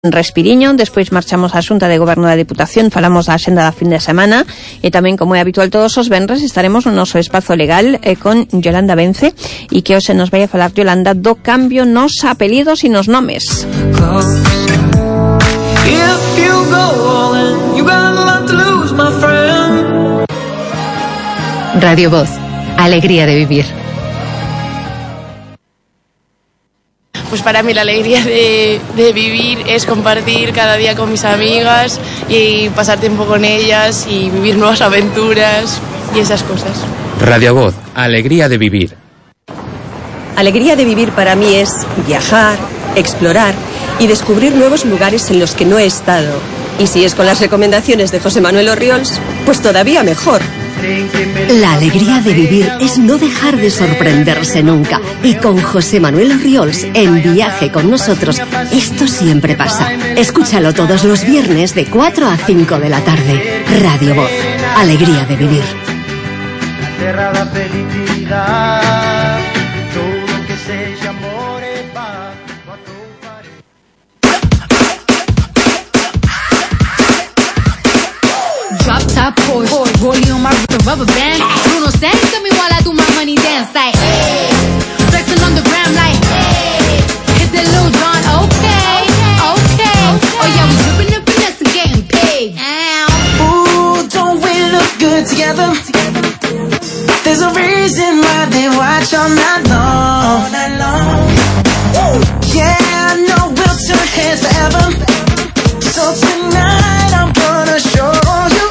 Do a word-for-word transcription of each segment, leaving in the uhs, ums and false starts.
Respiriño, despois marchamos á Xunta de Goberno da Diputación, falamos da axenda da fin de semana e tamén, como é habitual todos os venres, estaremos no noso espazo legal eh, con Yolanda Vence e que hoxe nos vai a falar Yolanda do cambio nos apelidos e nos nomes. Radio Voz, alegría de vivir. Pues para mí la alegría de, de vivir es compartir cada día con mis amigas y pasar tiempo con ellas y vivir nuevas aventuras y esas cosas. Radio Voz, alegría de vivir. Alegría de vivir para mí es viajar, explorar y descubrir nuevos lugares en los que no he estado. Y si es con las recomendaciones de José Manuel Orriols, pues todavía mejor. La alegría de vivir es no dejar de sorprenderse nunca. Y con José Manuel Orriols, en Viaje con nosotros, esto siempre pasa. Escúchalo todos los viernes de cuatro a cinco de la tarde. Radio Voz, alegría de vivir. Drop top Porsche, rolling on my rubber band. Bruno Sang tell me while I do my money dance like hey. Flexing on the gram like hey. Hit that Lil Jon, okay, okay. Oh yeah, we dripping and finesse and getting paid. Ooh, don't we look good together? There's a reason why they watch all night long. All night long. Yeah, I know we'll turn heads forever. So tonight I'm gonna show you.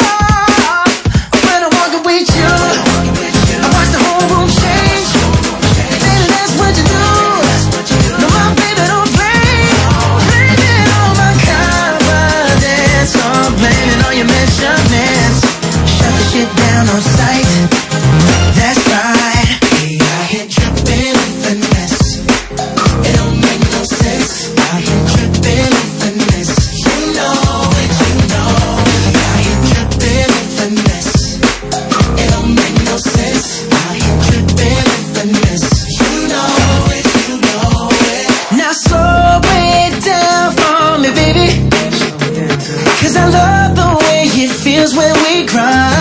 On sight, that's right. We out here dripping in finesse. It don't make no sense. Out here dripping in finesse. You know it, you know. We out here dripping in finesse. It don't make no sense. Out here dripping in finesse. You know it, you know it. Now slow it down for me, baby. 'Cause I love the way it feels when we grind.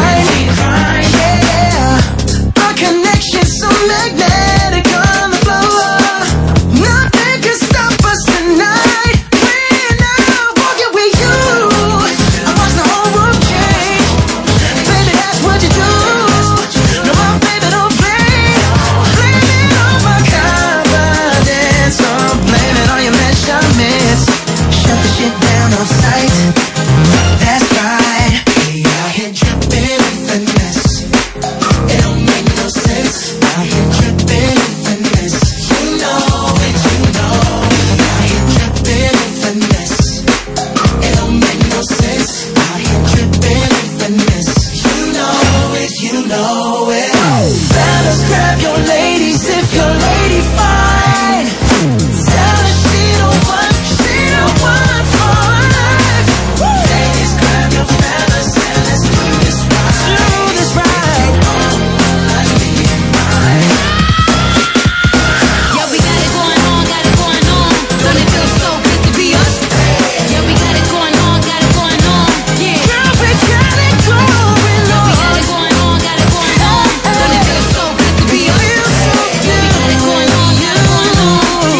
Magnetic on the floor. Nothing can stop us tonight. When I'm walking with you, I watch the whole world change. Baby, that's what you do. No, my baby, don't play. Blame it on my confidence. Or blame it on your measurements. Shut the shit down on sight. That's right. We out here dripping in finesse. It don't make no sense. Out here dripping in finesse. You know it, you know it. Out here dripping in finesse. It don't make no sense. Out here dripping in finesse. You know it, you know it. Fellas, grab your ladies if your lady fine. Tell her she don't want, she don't want for life. Ladies, grab your fellas and let's do this right. Do this right. Let's be mine. Yeah, we got it going on, got it going on. Don't it feel so good to be us? Yeah, we got it going on, got it going on. Yeah, Girl, we got it going on. yeah, we got it going on, got it going on. Don't it feel so good to be us? Yeah, we got it going on, got it going on.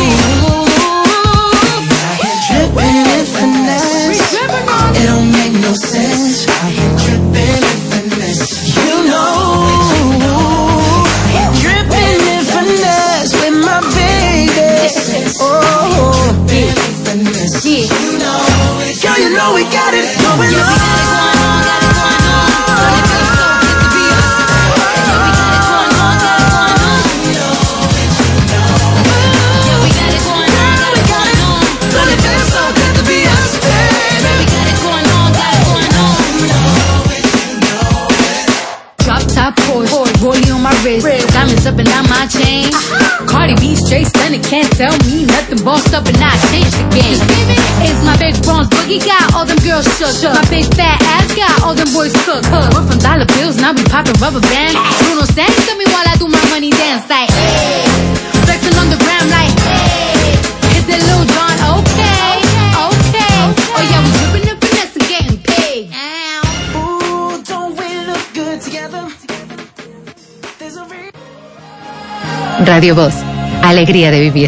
Out here dripping in finesse. It don't make no sense. Out here dripping in finesse. You know. Out here dripping in finesse with my baby. Oh, dripping in finesse. You know it. Girl, you know we got it going Yeah, we got it on. going on, got it going on. Don't it feel so good to be us? Yeah, we got it going on, got it going on. Yeah, we got it going on, got it going on. Don't it feel so good to be us? Yeah, we got it going on, got it going on. Drop top Porsche, rolling on my wrist, diamonds up and down my chain. Cardi B straight stunning, can't tell me nothing. Bossed up and I changed the game. It's my big bronze boogie, got all them girls shook. My big fat ass got all them boys cooked. We're from dollar bills, now we poppin' rubber bands. Bruno Sang tell me while I do my money dance like hey. Flexing on the gram like hey. Hit that Lil Jon, okay, okay. Radio Voz. Alegría de vivir.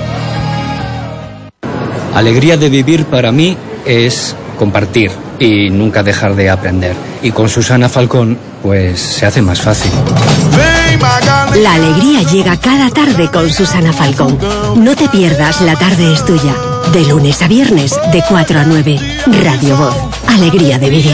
Alegría de vivir para mí es compartir y nunca dejar de aprender. Y con Susana Falcón, pues se hace más fácil. La alegría llega cada tarde con Susana Falcón. No te pierdas La Tarde es Tuya. De lunes a viernes, de cuatro a nueve. Radio Voz. Alegría de vivir.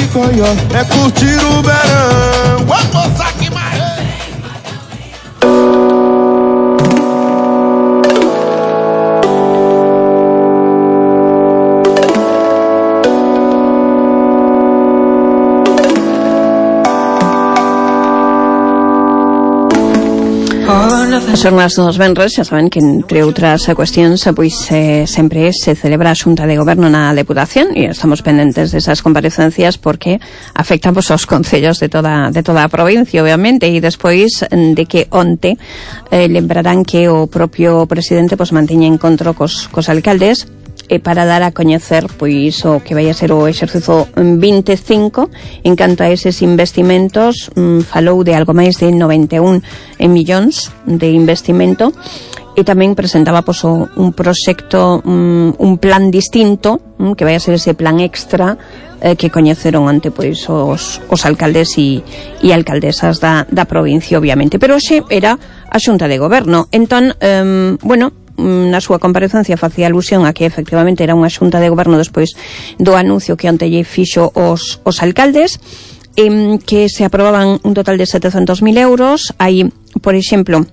Son as dos venres, xa saben que entre outras cuestións pois eh, sempre se celebra a Xunta de Goberno na Deputación e estamos pendentes desas comparecencias porque afectan pois, aos concellos de toda de toda a provincia, obviamente, e despois de que onte eh, lembrarán que o propio presidente pois mantiña encontro cos, cos alcaldes e para dar a coñecer pois o que vai a ser o exercizo vinte e cinco en canto a eses investimentos. Mmm, falou de algo máis de noventa e un millóns de investimento e tamén presentaba pois, o, un proxecto, um, un plan distinto, um, que vai a ser ese plan extra eh, que coñeceron ante pois, os, os alcaldes e, e alcaldesas da, da provincia, obviamente. Pero hoxe era a Xunta de Goberno. Entón, um, bueno, na súa comparecencia facía alusión a que efectivamente era unha Xunta de Goberno despois do anuncio que onte lle fixo os, os alcaldes, eh, que se aprobaban un total de setecentos mil euros. Hai, por exemplo,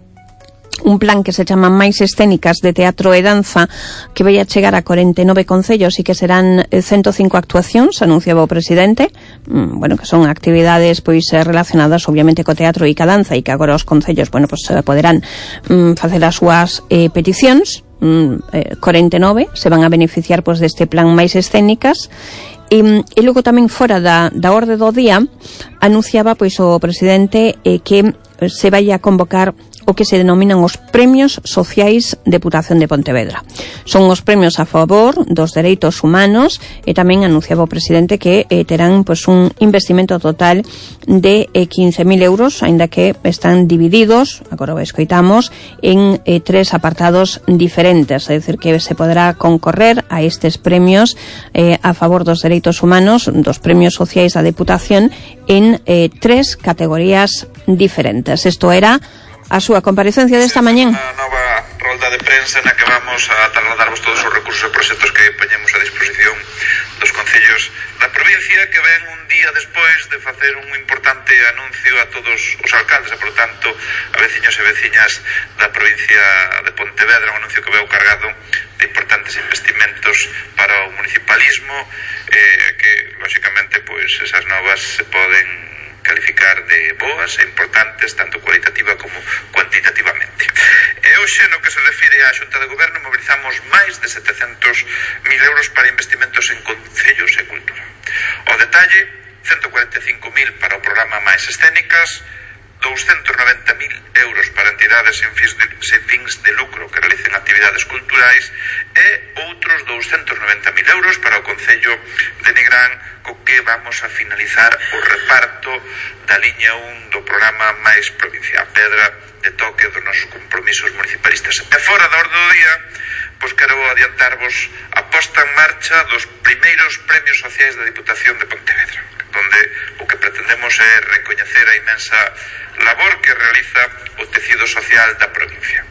un plan que se chama Máis Escénicas de Teatro e Danza que vai a chegar a corenta e nove concellos e que serán ciento cinco actuacións, anunciaba o presidente, mm, bueno, que son actividades pois relacionadas obviamente co teatro e ca danza e que agora os concellos, bueno, pois poderán mm, facer as súas eh, peticións. Mm, eh, corenta e nove se van a beneficiar pois deste plan Máis Escénicas. E, e logo tamén fora da, da orde do día anunciaba pois o presidente eh, que se vai a convocar o que se denominan os Premios Sociais Deputación de Pontevedra. Son os premios a favor dos dereitos humanos e tamén anunciaba o presidente que eh, terán pois, un investimento total de eh, quince mil euros, aínda que están divididos, agora o escoitamos, en eh, tres apartados diferentes, é dicir, que se poderá concorrer a estes premios eh, a favor dos dereitos humanos, dos premios sociais da Deputación, en eh, tres categorías diferentes. Isto era a súa comparecencia desta mañán. Unha nova rolda de prensa na que vamos a trasladarvos todos os recursos e proxectos que poñemos a disposición dos concellos da provincia, que ven un día despois de facer un importante anuncio a todos os alcaldes e, por tanto, a veciños e veciñas da provincia de Pontevedra, un anuncio que veu cargado de importantes investimentos para o municipalismo, eh, que, lóxicamente, pois, esas novas se poden calificar de boas e importantes tanto cualitativa como cuantitativamente. E hoxe, no que se refire á Xunta de Goberno, mobilizamos máis de setecentos mil euros para investimentos en concellos e cultura. O detalle, ciento cuarenta e cinco mil para o programa Máis Escénicas, doscientos noventa mil euros para entidades sen fins, de, sen fins de lucro que realicen actividades culturais e outros doscientos noventa mil euros para o Concello de Nigrán, co que vamos a finalizar o reparto da liña un do programa Máis Provincia, a pedra de toque dos nosos compromisos municipalistas. E fora da orde do día, pois quero adiantarvos a posta en marcha dos primeiros premios sociais da Diputación de Pontevedra, donde o que pretendemos é recoñecer a imensa labor que realiza o tecido social da provincia.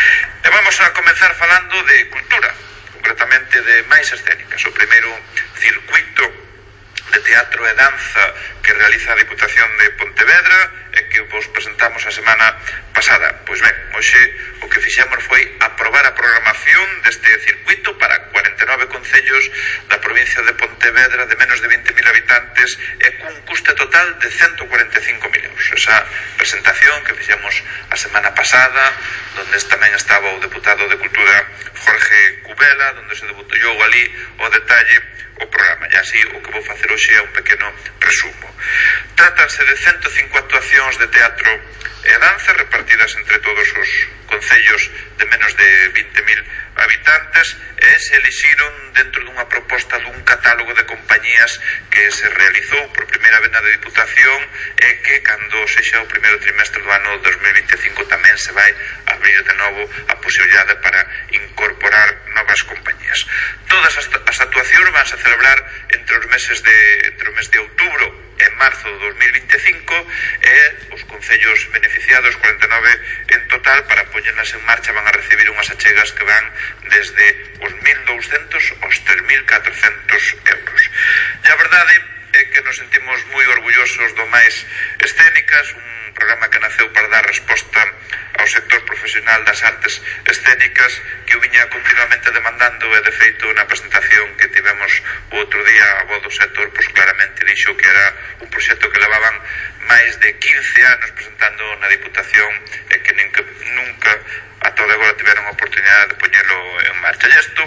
E vamos a comenzar falando de cultura, concretamente de Máis Escénicas, o primeiro circuito de teatro e danza que realiza a Diputación de Pontevedra e que vos presentamos a semana pasada. Pois ben, hoxe o que fixemos foi aprobar a programación deste circuito para cuarenta e nove concellos da provincia de Pontevedra de menos de vinte mil habitantes e cun custe total de ciento cuarenta e cinco mil euros. Esa presentación que fixemos a semana pasada, donde tamén estaba o deputado de Cultura Jorge Cubela, donde se debutou ali o detalle o programa. E así o que vou facer hoxe é un pequeno resumo. Trátanse de ciento cinco actuacións de teatro e danza repartidas entre todos os os concellos de menos de vinte mil habitantes e se elixiron dentro dunha proposta dun catálogo de compañías que se realizou por primeira vez na Diputación e que cando sexa o primeiro trimestre do ano dos mil vinte e cinco tamén se vai abrir de novo a posibilidade para incorporar novas compañías. Todas as, as actuacións van a celebrar entre os meses de entre o mes de outubro e marzo do dos mil vinte e cinco e os concellos beneficiados, cuarenta e nove en total, para poñerlas en marcha van a recibir unhas achegas que van desde os mil douscentos aos tres mil catrocentos euros. E a verdade é que nos sentimos moi orgullosos do Máis Escénicas, un programa que naceu para dar resposta ao sector profesional das artes escénicas que o viña continuamente demandando e de feito na presentación que tivemos o outro día a voz do sector pois claramente dixo que era un proxecto que levaban máis de quince anos presentando na Diputación e que nunca, nunca ata agora tiveron a oportunidade de poñelo en marcha. E isto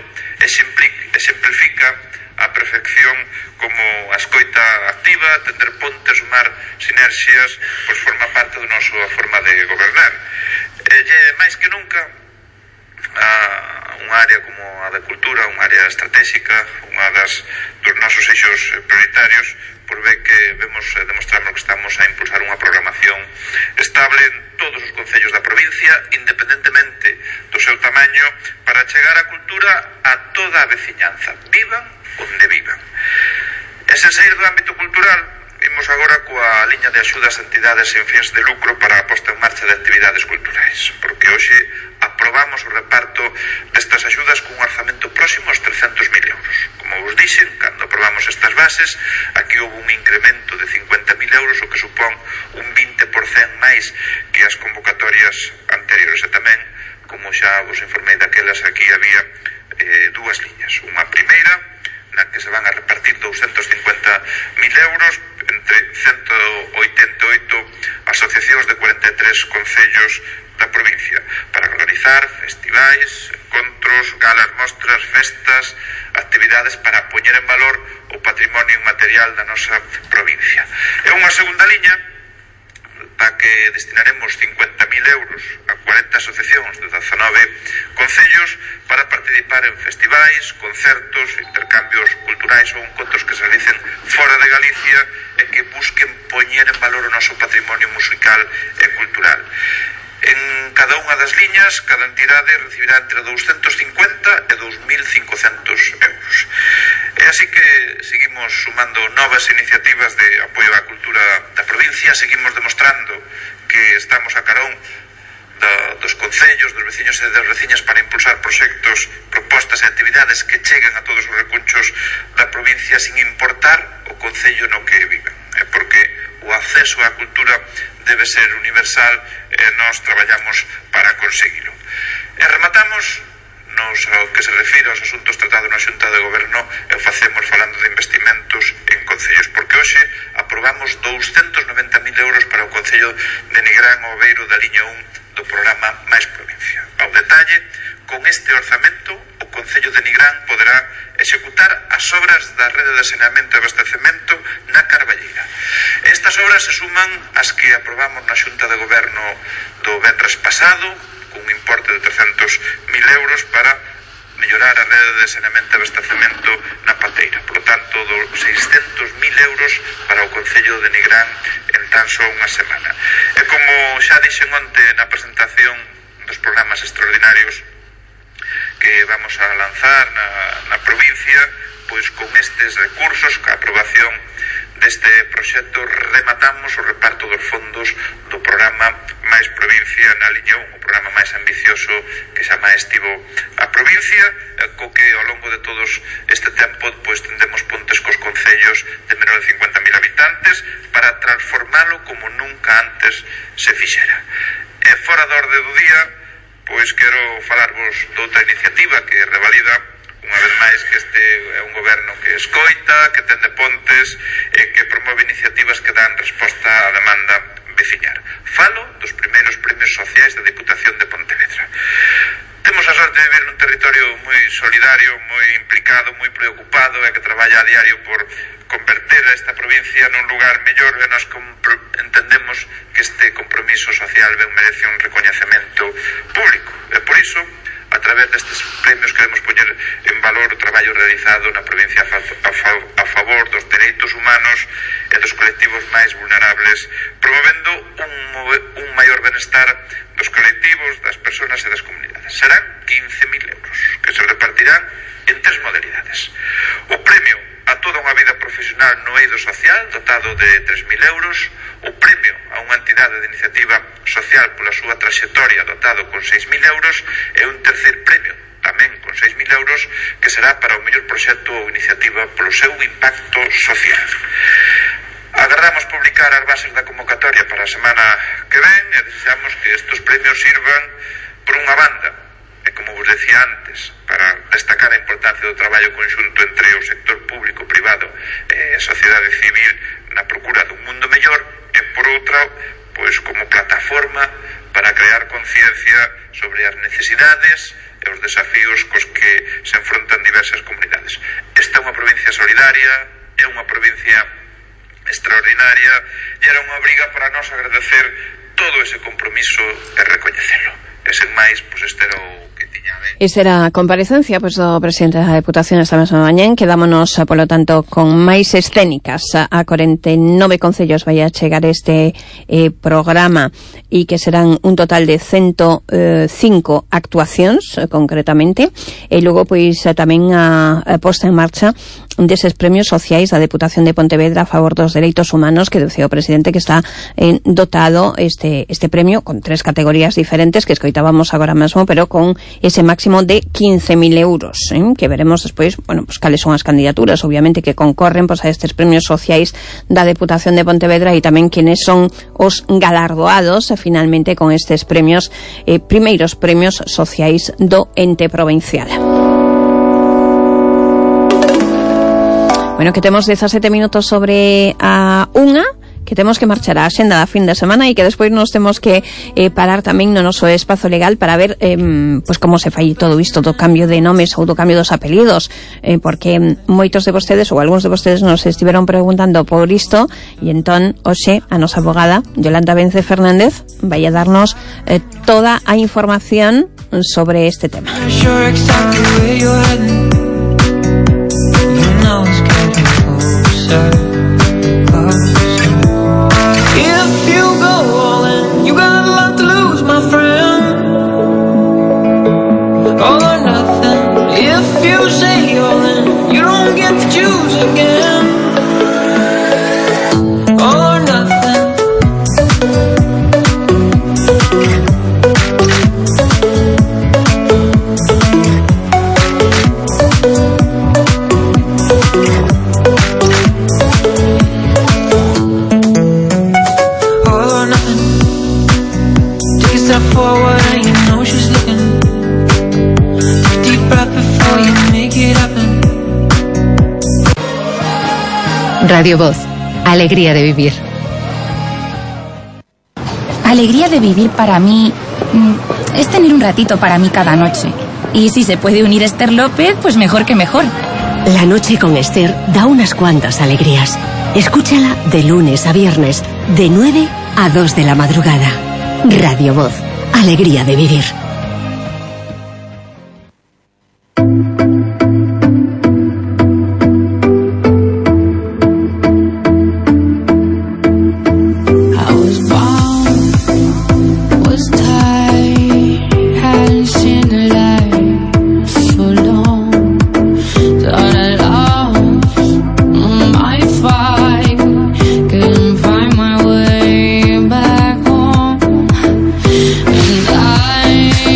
exemplifica a perfección como a escoita activa, tender pontes, sumar sinerxias, pois forma parte do noso forma de gobernar. E máis que nunca a unha área como a da cultura, unha área estratégica, unha das dos nosos eixos prioritarios, por ver que vemos e demostramos que estamos a impulsar unha programación estable en todos os concellos da provincia, independentemente do seu tamaño, para chegar a cultura a toda a veciñanza, vivan onde vivan. E sen sair do ámbito cultural, imos agora coa liña de axudas a entidades sen fins de lucro para a posta en marcha de actividades culturais, porque hoxe aprobamos o reparto destas axudas cun orzamento próximo aos trescentos mil euros. Como vos dixen, cando aprobamos estas bases, aquí houve un incremento de cincuenta mil euros, o que supón un vinte por cento máis que as convocatorias anteriores. E tamén, como xa vos informei daquelas, aquí había eh, dúas liñas. Unha primeira, na que se van a repartir doscientos cincuenta mil euros entre ciento oitenta e oito asociacións de cuarenta e tres concellos da provincia para organizar festivais, encontros, galas, mostras, festas, actividades para poñer en valor o patrimonio inmaterial da nosa provincia. E unha segunda liña para que destinaremos cincuenta mil euros a cuarenta asociacións de dezanove concellos para participar en festivais, concertos, intercambios culturais ou encontros que se realicen fora de Galicia e que busquen poñer en valor o noso patrimonio musical e cultural. En cada unha das liñas, cada entidade recibirá entre doscientos cincuenta e dos mil cincocentos euros. E así que seguimos sumando novas iniciativas de apoio á cultura da provincia, seguimos demostrando que estamos a carón da, dos concellos, dos veciños e das veciñas para impulsar proxectos, propostas e actividades que cheguen a todos os recunchos da provincia sin importar o concello no que viven. É porque o acceso á cultura debe ser universal e nós traballamos para conseguilo. E rematamos nos ao que se refire aos asuntos tratados na Xunta de Goberno e o facemos falando de investimentos en concellos, porque hoxe aprobamos doscientos noventa mil euros para o concello de Nigrán o Oveiro da liña un do programa Máis Provincia. Ao detalle, con este orzamento, o concello de Nigrán poderá executar as obras da rede de saneamento e abastecemento na Carballeira. Estas obras se suman ás que aprobamos na Xunta de Goberno do venres pasado, cun importe de trescentos mil euros para mellorar a rede de saneamento e abastecemento na Pateira. Por lo tanto, dos seiscentos mil euros para o concello de Nigrán en tan só unha semana. E como xa dixen onte na presentación dos programas extraordinarios que vamos a lanzar na, na provincia, pois con estes recursos, ca aprobación deste proxecto, rematamos o reparto dos fondos do programa Máis Provincia na liña un, o programa máis ambicioso que xa máis estivo a provincia, co que ao longo de todos este tempo pois tendemos pontes cos concellos de menor de cincuenta mil habitantes para transformalo como nunca antes se fixera. E fora da orde do día, pois quero falarvos de outra iniciativa que revalida unha vez máis que este é un goberno que escoita, que tende pontes e que promove iniciativas que dan resposta á demanda veciñar. Falo dos primeiros premios sociais da Diputación de Pontevedra. Temos a sorte de vivir nun territorio moi solidario, moi implicado, moi preocupado e que traballa a diario por converter a esta provincia nun lugar mellor, e nos entendemos que este compromiso social ben merece un recoñecemento público. E por iso, a través destes premios queremos poñer en valor o traballo realizado na provincia a, fa a, fa a favor dos dereitos humanos e dos colectivos máis vulnerables, promovendo un, un maior benestar dos colectivos, das persoas e das comunidades. Serán quince mil euros, que se repartirán en tres modalidades. O premio a toda unha vida profesional no eido social, dotado de tres mil euros, o premio a unha entidade de iniciativa social pola súa traxectoria, dotado con seis mil euros, e un terceiro premio, tamén con seis mil euros, que será para o mellor proxecto ou iniciativa polo seu impacto social. Agardamos publicar as bases da convocatoria para a semana que ven e desexamos que estes premios sirvan por unha banda, e como vos decía antes, para destacar a importancia do traballo conxunto entre o sector público, privado e a sociedade civil na procura dun mundo mellor, e por outra, pois como plataforma para crear conciencia sobre as necesidades e os desafíos cos que se enfrontan diversas comunidades. Esta é unha provincia solidaria, é unha provincia extraordinaria, e era unha obriga para nós agradecer todo ese compromiso e recoñecelo. E sen máis, pois este era o que tiña ben. Esta era a comparecencia pois, do presidente da Deputación esta mesma mañán. Quedámonos, polo tanto, con máis escénicas. A cuarenta e nove concellos vai a chegar este eh, programa, e que serán un total de ciento cinco actuacións, eh, concretamente, e logo, pois, tamén a, a posta en marcha deses premios sociais da Deputación de Pontevedra a favor dos dereitos humanos, que dicía o presidente que está eh, dotado este este premio con tres categorías diferentes que escoitábamos agora mesmo, pero con ese máximo de quince mil euros, eh, que veremos despois, bueno, pues cales son as candidaturas, obviamente, que concorren pues, a estes premios sociais da Deputación de Pontevedra, e tamén quenes son os galardoados eh, finalmente con estes premios, eh, primeiros premios sociais do ente provincial. Bueno, que temos dezasete minutos sobre a unha, que temos que marchar a axenda da fin de semana, e que despois nos temos que eh, parar tamén no noso espazo legal para ver eh, pues como se fai todo isto do cambio de nomes ou do cambio dos apelidos, eh, porque moitos de vostedes ou algúns de vostedes nos estiveron preguntando por isto, e entón, hoxe, a nosa abogada Yolanda Vence Fernández vai a darnos eh, toda a información sobre este tema. If you go all in, you got a lot to lose, my friend. All or nothing. If you say all in, you don't get to choose again. All or nothing. Forward and you know she's looking. Take a deep breath before you make it happen. Radio Voz, alegría de vivir. Alegría de vivir para mí es tener un ratito para mí cada noche. Y si se puede unir Esther López, pues mejor que mejor. La noche con Esther da unas cuantas alegrías. Escúchala de lunes a viernes, de nueve a dos de la madrugada. Radio Voz, alegría de vivir. I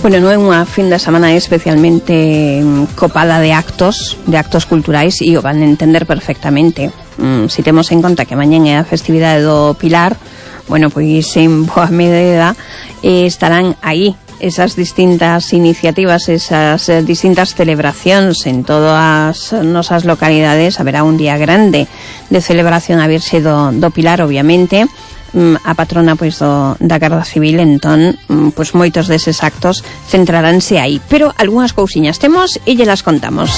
Bueno, non é unha fin de semana especialmente copada de actos, de actos culturais, e o van entender perfectamente. Mm, si temos en conta que mañén é a festividade do Pilar, bueno, pois en boa medida eh, estarán aí esas distintas iniciativas, esas eh, distintas celebracións en todas as nosas localidades. Haberá un día grande de celebración a Virxe do, do Pilar, obviamente, a patrona pois do, da Garda Civil. Entón, pois moitos deses actos centraránse aí, pero algunhas cousiñas temos e lle las contamos.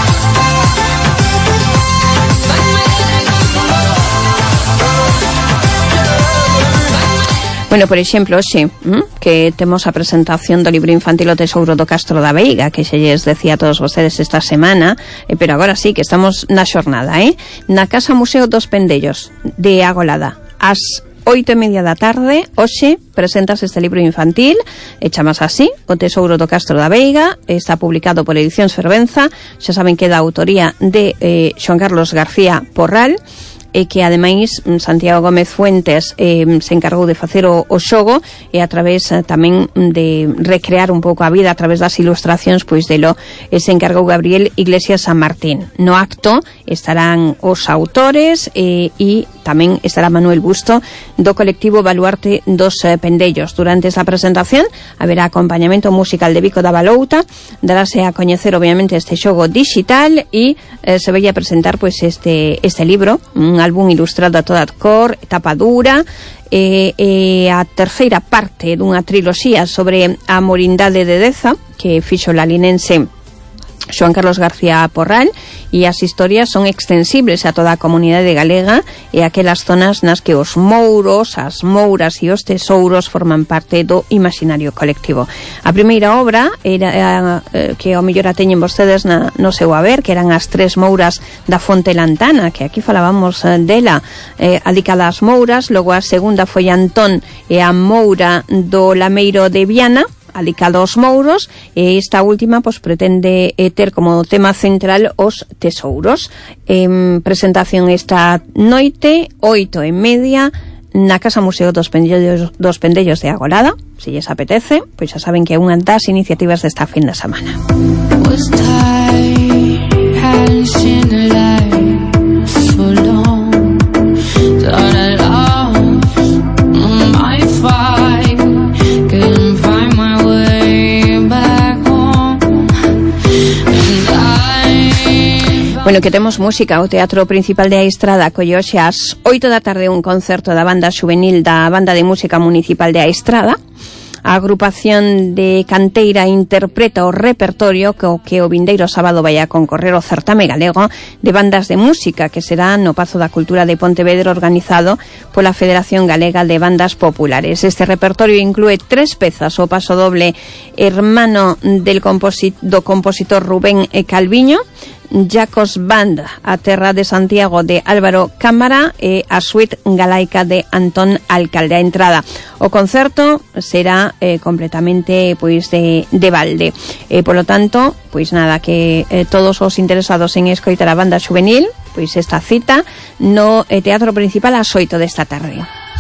Bueno, por exemplo, xe, que temos a presentación do libro infantil O Tesouro do Castro da Veiga, que xe lles decía a todos vostedes esta semana, eh, pero agora sí, que estamos na xornada, eh? Na Casa Museo dos Pendellos de Agolada, as oito e media da tarde, hoxe, presentas este libro infantil, e chamas así, O Tesouro do Castro da Veiga, está publicado por Edicións Fervenza, xa saben que é da autoría de eh, Xoan Carlos García Porral, e que ademais Santiago Gómez Fuentes eh, se encargou de facer o, o xogo, e a través eh, tamén de recrear un pouco a vida a través das ilustracións, pois delo eh, se encargou Gabriel Iglesias San Martín. No acto estarán os autores eh, e tamén estará Manuel Busto do colectivo Baluarte dos eh, Pendellos. Durante esta presentación haberá acompañamento musical de Vico da Balouta, darase a coñecer obviamente este xogo digital e eh, se vai a presentar pois este este libro, un álbum ilustrado a toda cor, tapa dura, e, e a terceira parte dunha triloxía sobre a morindade de Deza, que fixo la linense Xoan Carlos García Porral, e as historias son extensibles a toda a comunidade galega e aquelas zonas nas que os mouros, as mouras e os tesouros forman parte do imaginario colectivo. A primeira obra era eh, que ao mellor a teñen vostedes na, no seu haber, que eran as tres mouras da Fonte Lantana, que aquí falábamos eh, dela, eh, adicada ás mouras. Logo a segunda foi Antón e a moura do Lameiro de Viana, adicado aos mouros, e esta última pois pretende eh, ter como tema central os tesouros. En presentación esta noite, oito e media, na Casa Museo dos Pendellos, dos Pendellos de Agolada. Se lles apetece, pois xa saben que é unha das iniciativas desta fin de semana. Bueno, que temos música. O Teatro Principal de Aistrada colle hoxe ás oito da tarde un concerto da banda xuvenil da Banda de Música Municipal de Aistrada. A agrupación de Canteira interpreta o repertorio que o, que o vindeiro sábado vai a concorrer o certame galego de bandas de música, que será no Pazo da Cultura de Pontevedra, organizado pola Federación Galega de Bandas Populares. Este repertorio inclúe tres pezas: o paso doble Hermano del composit do compositor Rubén Calviño, Jacos Band, a Terra de Santiago de Álvaro Cámara, e a Suite Galaica de Antón Alcalde. A entrada o concerto será eh, completamente pois de, de balde. E polo tanto, pois nada, que eh, todos os interesados en escoitar a banda xuvenil, pois esta cita no eh, Teatro Principal ás oito desta tarde.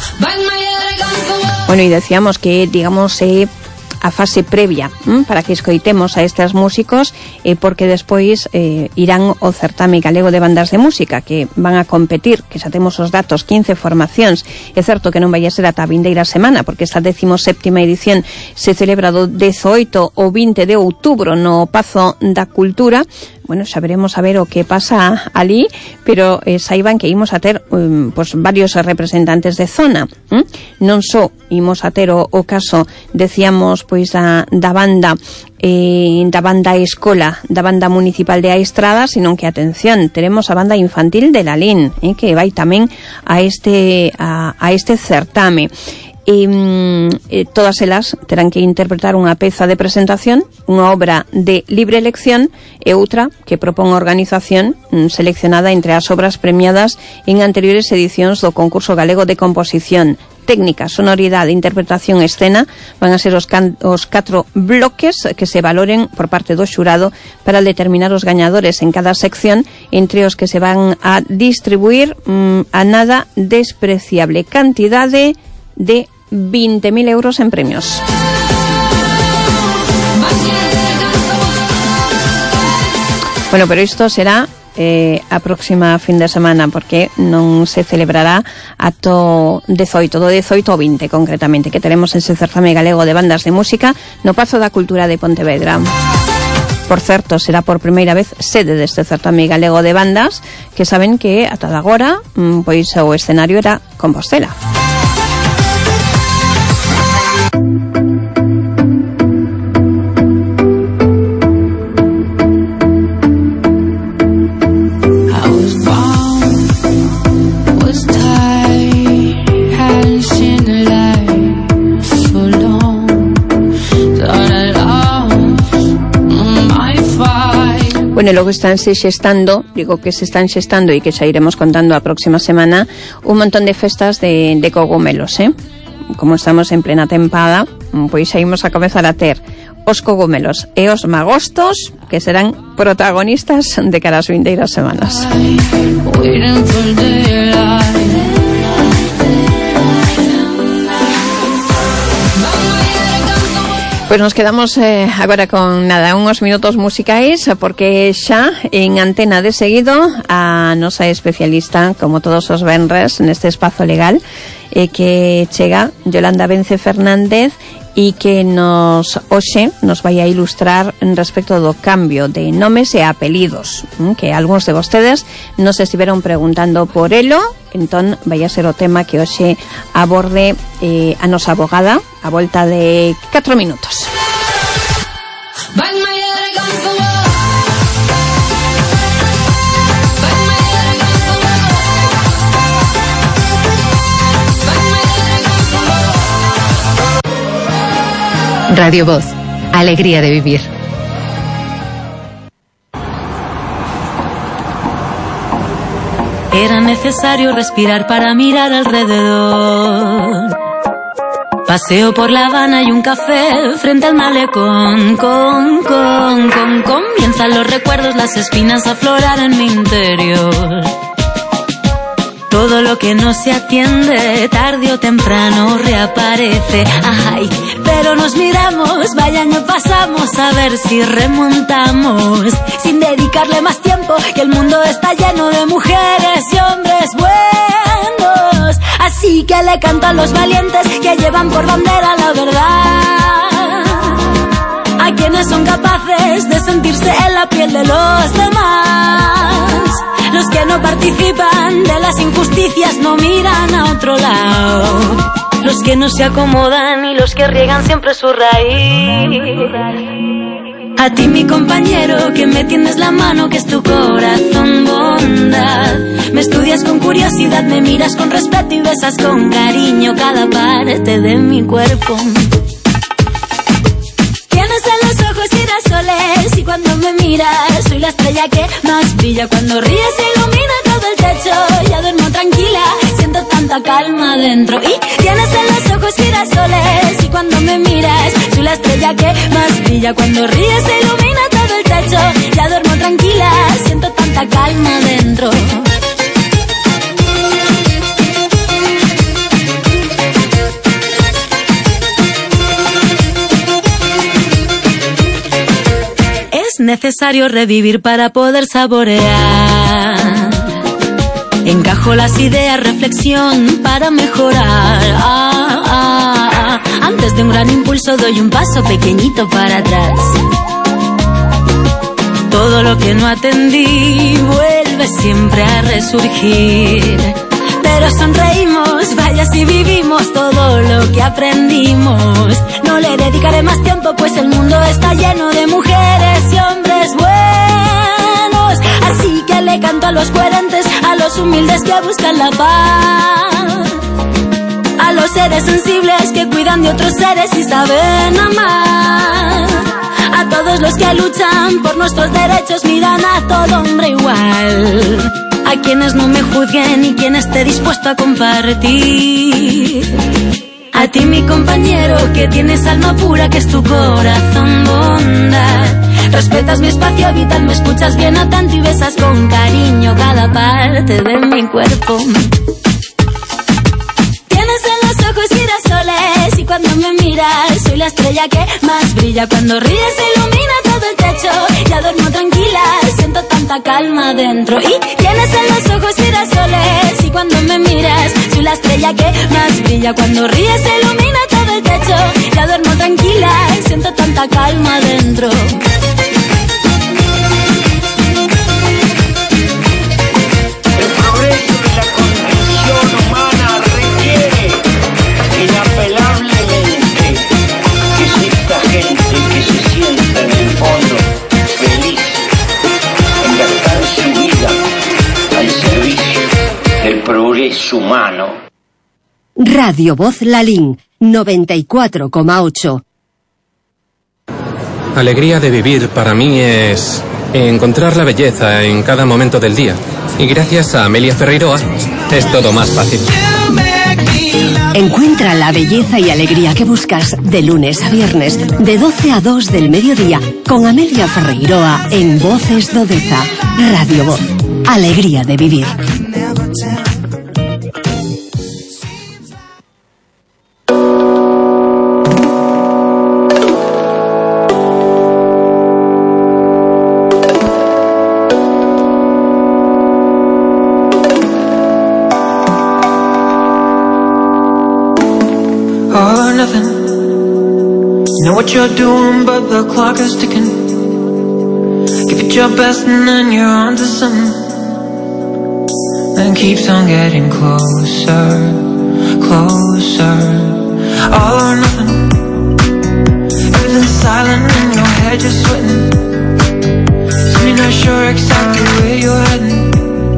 Bueno, e decíamos que, digamos, eh, a fase previa ¿m? para que escoitemos a estes músicos, eh, porque despois eh, irán o certame galego de bandas de música, que van a competir, que xa temos os datos, quince formacións. É certo que non vai a ser ata a vindeira semana, porque esta decimoséptima edición se celebra do dezoito ao vinte de outubro no Pazo da Cultura. Bueno, xa veremos a ver o que pasa ali, pero eh, saiban que imos a ter um, pues, varios representantes de zona. ¿m? Non só imos a ter o, o caso, decíamos, pois da, da banda eh, da banda escola, da banda municipal de Aistrada, sino que, atención, teremos a banda infantil de Lalín, eh, que vai tamén a este, a, a este certame. E eh, todas elas terán que interpretar unha peza de presentación, unha obra de libre elección e outra que propón a organización mm, seleccionada entre as obras premiadas en anteriores edicións do concurso galego de composición. Técnica, sonoridade, interpretación e escena van a ser os, can, os catro bloques que se valoren por parte do xurado para determinar os gañadores en cada sección, entre os que se van a distribuir mm, a nada despreciable cantidade de vinte mil euros en premios. Bueno, pero isto será eh, a próxima fin de semana, porque non se celebrará ato dezoito, do dezoito ao vinte concretamente, que teremos ese certame galego de bandas de música no Pazo da Cultura de Pontevedra. Por certo, será por primeira vez sede deste certame galego de bandas, que saben que ata agora pois o escenario era Compostela. Bueno, logo están se xestando, digo que se están xestando e que xa iremos contando a próxima semana, un montón de festas de, de cogumelos, eh? Como estamos en plena tempada, pois xa imos a comezar a ter os cogumelos e os magostos, que serán protagonistas de cara ás vindeiras semanas. Pois nos quedamos eh, agora con nada, uns minutos musicais, porque xa en antena de seguido a nosa especialista, como todos os venres neste espazo legal, eh, que chega Yolanda Vence Fernández e que nos hoxe nos vai a ilustrar respecto do cambio de nomes e apelidos, que algúns de vostedes nos estiveron preguntando por elo. Entón vai a ser o tema que hoxe aborde eh, a nosa abogada a volta de catro minutos. Radio Voz, alegría de vivir. Era necesario respirar para mirar alrededor. Paseo por La Habana y un café frente al malecón. Con, con, con, comienzan los recuerdos, las espinas a aflorar en mi interior. Todo lo que no se atiende, tarde o temprano reaparece. Ay, pero nos miramos, vaya año pasamos, a ver si remontamos. Sin dedicarle más tiempo, que el mundo está lleno de mujeres y hombres buenos. Así que le canto a los valientes que llevan por bandera la verdad. A quienes son capaces de sentirse en la piel de los demás. Los que no participan de las injusticias no miran a otro lado. Los que no se acomodan y los que riegan siempre su raíz. A ti mi compañero que me tiendes la mano, que es tu corazón bondad. Me estudias con curiosidad, me miras con respeto y besas con cariño cada parte de mi cuerpo. Tienes en los ojos girasoles y cuando me miras soy la estrella que más brilla. Cuando ríes se ilumina todo el techo, ya duermo tranquila, siento tanta calma dentro. Y tienes en los ojos girasoles y cuando me miras soy la estrella que más brilla. Cuando ríes se ilumina todo el techo, ya duermo tranquila, siento tanta calma dentro. Es necesario revivir para poder saborear. Encajo las ideas, reflexión para mejorar. Ah, ah, ah. Antes de un gran impulso doy un paso pequeñito para atrás. Todo lo que no atendí vuelve siempre a resurgir. Pero sonreímos, vaya si vivimos todo lo que aprendimos. No le dedicaré más tiempo, pues el mundo está lleno de mujeres y hombres buenos. Así que le canto a los coherentes, a los humildes que buscan la paz, a los seres sensibles que cuidan de otros seres y saben amar, a todos los que luchan por nuestros derechos, miran a todo hombre igual, a quienes no me juzguen y quien esté dispuesto a compartir. A ti mi compañero que tienes alma pura, que es tu corazón bondad. Respetas mi espacio vital, me escuchas bien atento y besas con cariño cada parte de mi cuerpo. Tienes en los ojos girasoles y cuando me miras soy la estrella que más brilla. Cuando ríes se ilumina todo el el techo, ya duermo tranquila, siento tanta calma dentro. Y tienes en los ojos girasoles, y cuando me miras, soy la estrella que más brilla. Cuando ríes se ilumina todo el techo, ya duermo tranquila, siento tanta calma dentro. El progreso de la condición humana requiere inapelablemente que exista gente que se sienta en el fondo feliz en gastar su vida al servicio del progreso humano. Radio Voz Lalín, noventa y cuatro coma ocho. Alegría de vivir para mí es encontrar la belleza en cada momento del día. Y gracias a Amelia Ferreiroa es todo más fácil. Encuentra la belleza y alegría que buscas de lunes a viernes, de doce a dos del mediodía, con Amelia Ferreiroa en Voces do Deza. Radio Voz. Alegría de vivir. What you're doing, but the clock is ticking. Give it your best and then you're onto something. Then keeps on getting closer, closer. All or nothing. Everything's silent in your head, you're sweating. So you're not sure exactly where you're heading.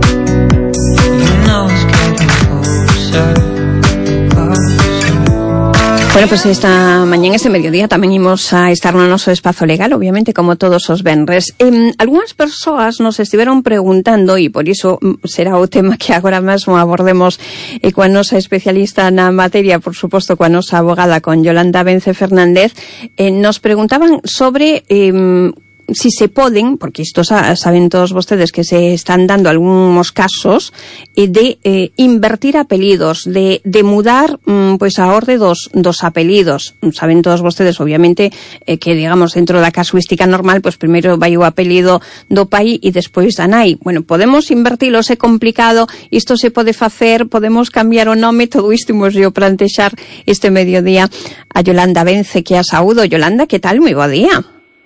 You know it's getting closer, closer. Bueno, pues esta mañana, este mediodía, tamén imos a estar no noso espazo legal, obviamente, como todos os venres. Eh, algunhas persoas nos estiveron preguntando, e por iso será o tema que agora mesmo abordemos eh, coa nosa especialista na materia, por suposto, coa nosa abogada, con Yolanda Vence Fernández, eh, nos preguntaban sobre... Eh, si se poden, porque isto saben todos vostedes que se están dando algúns casos eh, de eh, invertir apelidos, de, de mudar mm, pois a orde dos, dos apelidos. Saben todos vostedes, obviamente, eh, que, digamos, dentro da casuística normal, pois primeiro vai o apelido do pai e despois da nai. Bueno, podemos invertilo, é complicado, isto se pode facer, podemos cambiar o nome, todo isto imos yo plantexar este mediodía a Yolanda Vence, que a saúdo. Yolanda, que tal? Moi bo día.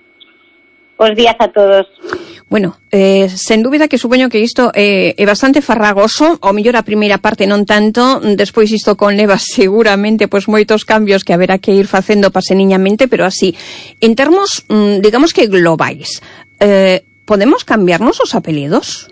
Bos días a todos. Bueno, eh, sen dúbida que supoño que isto eh, é bastante farragoso, ao mellor a primeira parte non tanto, despois isto conleva seguramente pois moitos cambios que haberá que ir facendo paseniñamente, pero así, en termos, mm, digamos que globais, eh, podemos cambiarnos os apelidos?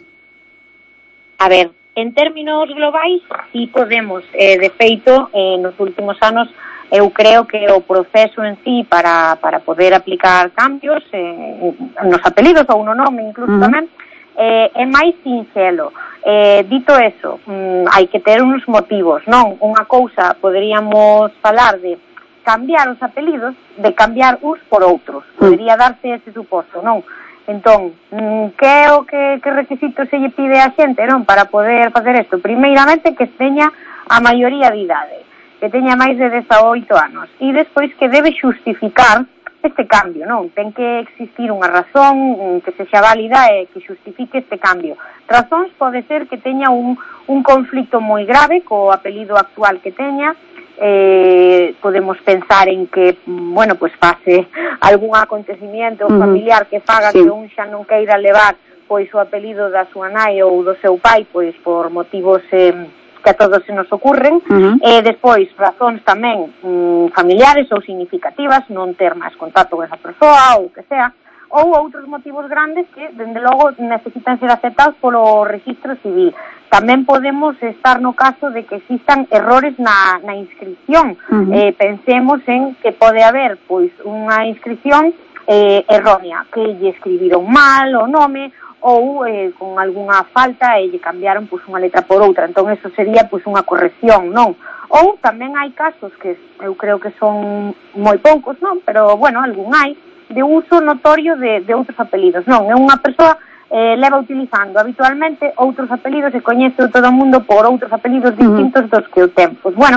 A ver, en términos globais, sí podemos. Eh, de feito, eh, nos últimos anos, eu creo que o proceso en sí para, para poder aplicar cambios eh, nos apelidos ou no nome incluso uh-huh. tamén eh, é máis sinxelo. Eh, dito eso, mm, hai que ter uns motivos, non? Unha cousa poderíamos falar de cambiar os apelidos, de cambiar uns por outros. Podería darse ese suposto, non? Entón, que é o que, que requisito se lle pide a xente, non? Para poder facer isto. Primeiramente que teña a maioría de idade, que teña máis de dezaoito anos, e despois que debe xustificar este cambio, non? Ten que existir unha razón que sexa válida e que xustifique este cambio. Razóns pode ser que teña un, un conflicto moi grave co apelido actual que teña, eh, podemos pensar en que, bueno, pues fase algún acontecimiento uh-huh. familiar que faga sí. que un xa non queira levar pois o apelido da súa nai ou do seu pai, pois por motivos... Eh, que a todos se nos ocurren, uh-huh. e despois razóns tamén mm, familiares ou significativas, non ter máis contacto con esa persoa ou que sea, ou outros motivos grandes que, dende logo, necesitan ser aceptados polo registro civil. Tamén podemos estar no caso de que existan errores na, na inscripción. Uh-huh. Eh, pensemos en que pode haber pois unha inscripción eh, errónea, que lle escribiron mal o nome, ou eh, con algunha falta e lle cambiaron pois unha letra por outra, entón eso sería pois unha corrección, non? Ou tamén hai casos que eu creo que son moi poucos, non? Pero, bueno, algún hai, de uso notorio de, de outros apelidos, non? É unha persoa eh, leva utilizando habitualmente outros apelidos e coñece todo o mundo por outros apelidos distintos uh-huh. dos que o ten. Pois, bueno,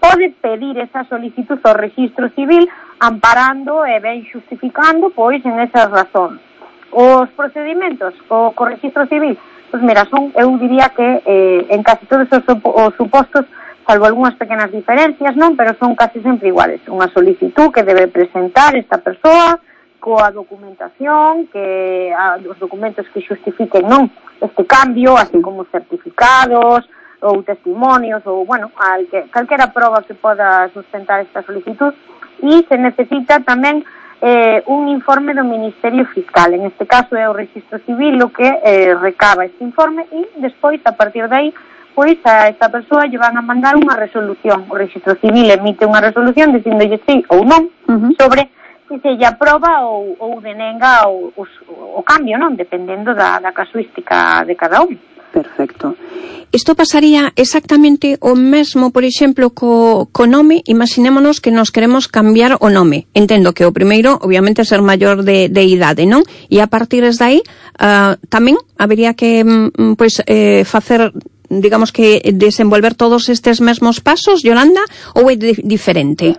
pode pedir esa solicitud ao Rexistro Civil amparando e ben xustificando pois en esas razóns. Os procedimentos co, co Rexistro Civil, pois mira, son, eu diría que eh, en casi todos os, os supostos, salvo algunhas pequenas diferencias, non, pero son casi sempre iguales. Unha solicitud que debe presentar esta persoa coa documentación, que a, os documentos que xustifiquen non este cambio, así como certificados ou testimonios ou, bueno, al que, calquera prova que poda sustentar esta solicitud, e se necesita tamén eh, un informe do Ministerio Fiscal. En este caso é o Rexistro Civil o que eh, recaba este informe e despois, a partir de aí, pois a esta persoa lle van a mandar unha resolución. O Rexistro Civil emite unha resolución dicindolle sí ou non uh-huh. sobre se se lle aproba ou, ou denega o, o, o cambio, non? Dependendo da, da casuística de cada un. Perfecto. Isto pasaría exactamente o mesmo, por exemplo, co, co nome. Imaginémonos que nos queremos cambiar o nome. Entendo que o primeiro, obviamente, é ser maior de, de idade, non? E a partir de aí, uh, tamén habería que mm, pues, eh, facer, digamos que, desenvolver todos estes mesmos pasos, Yolanda, ou é di- diferente?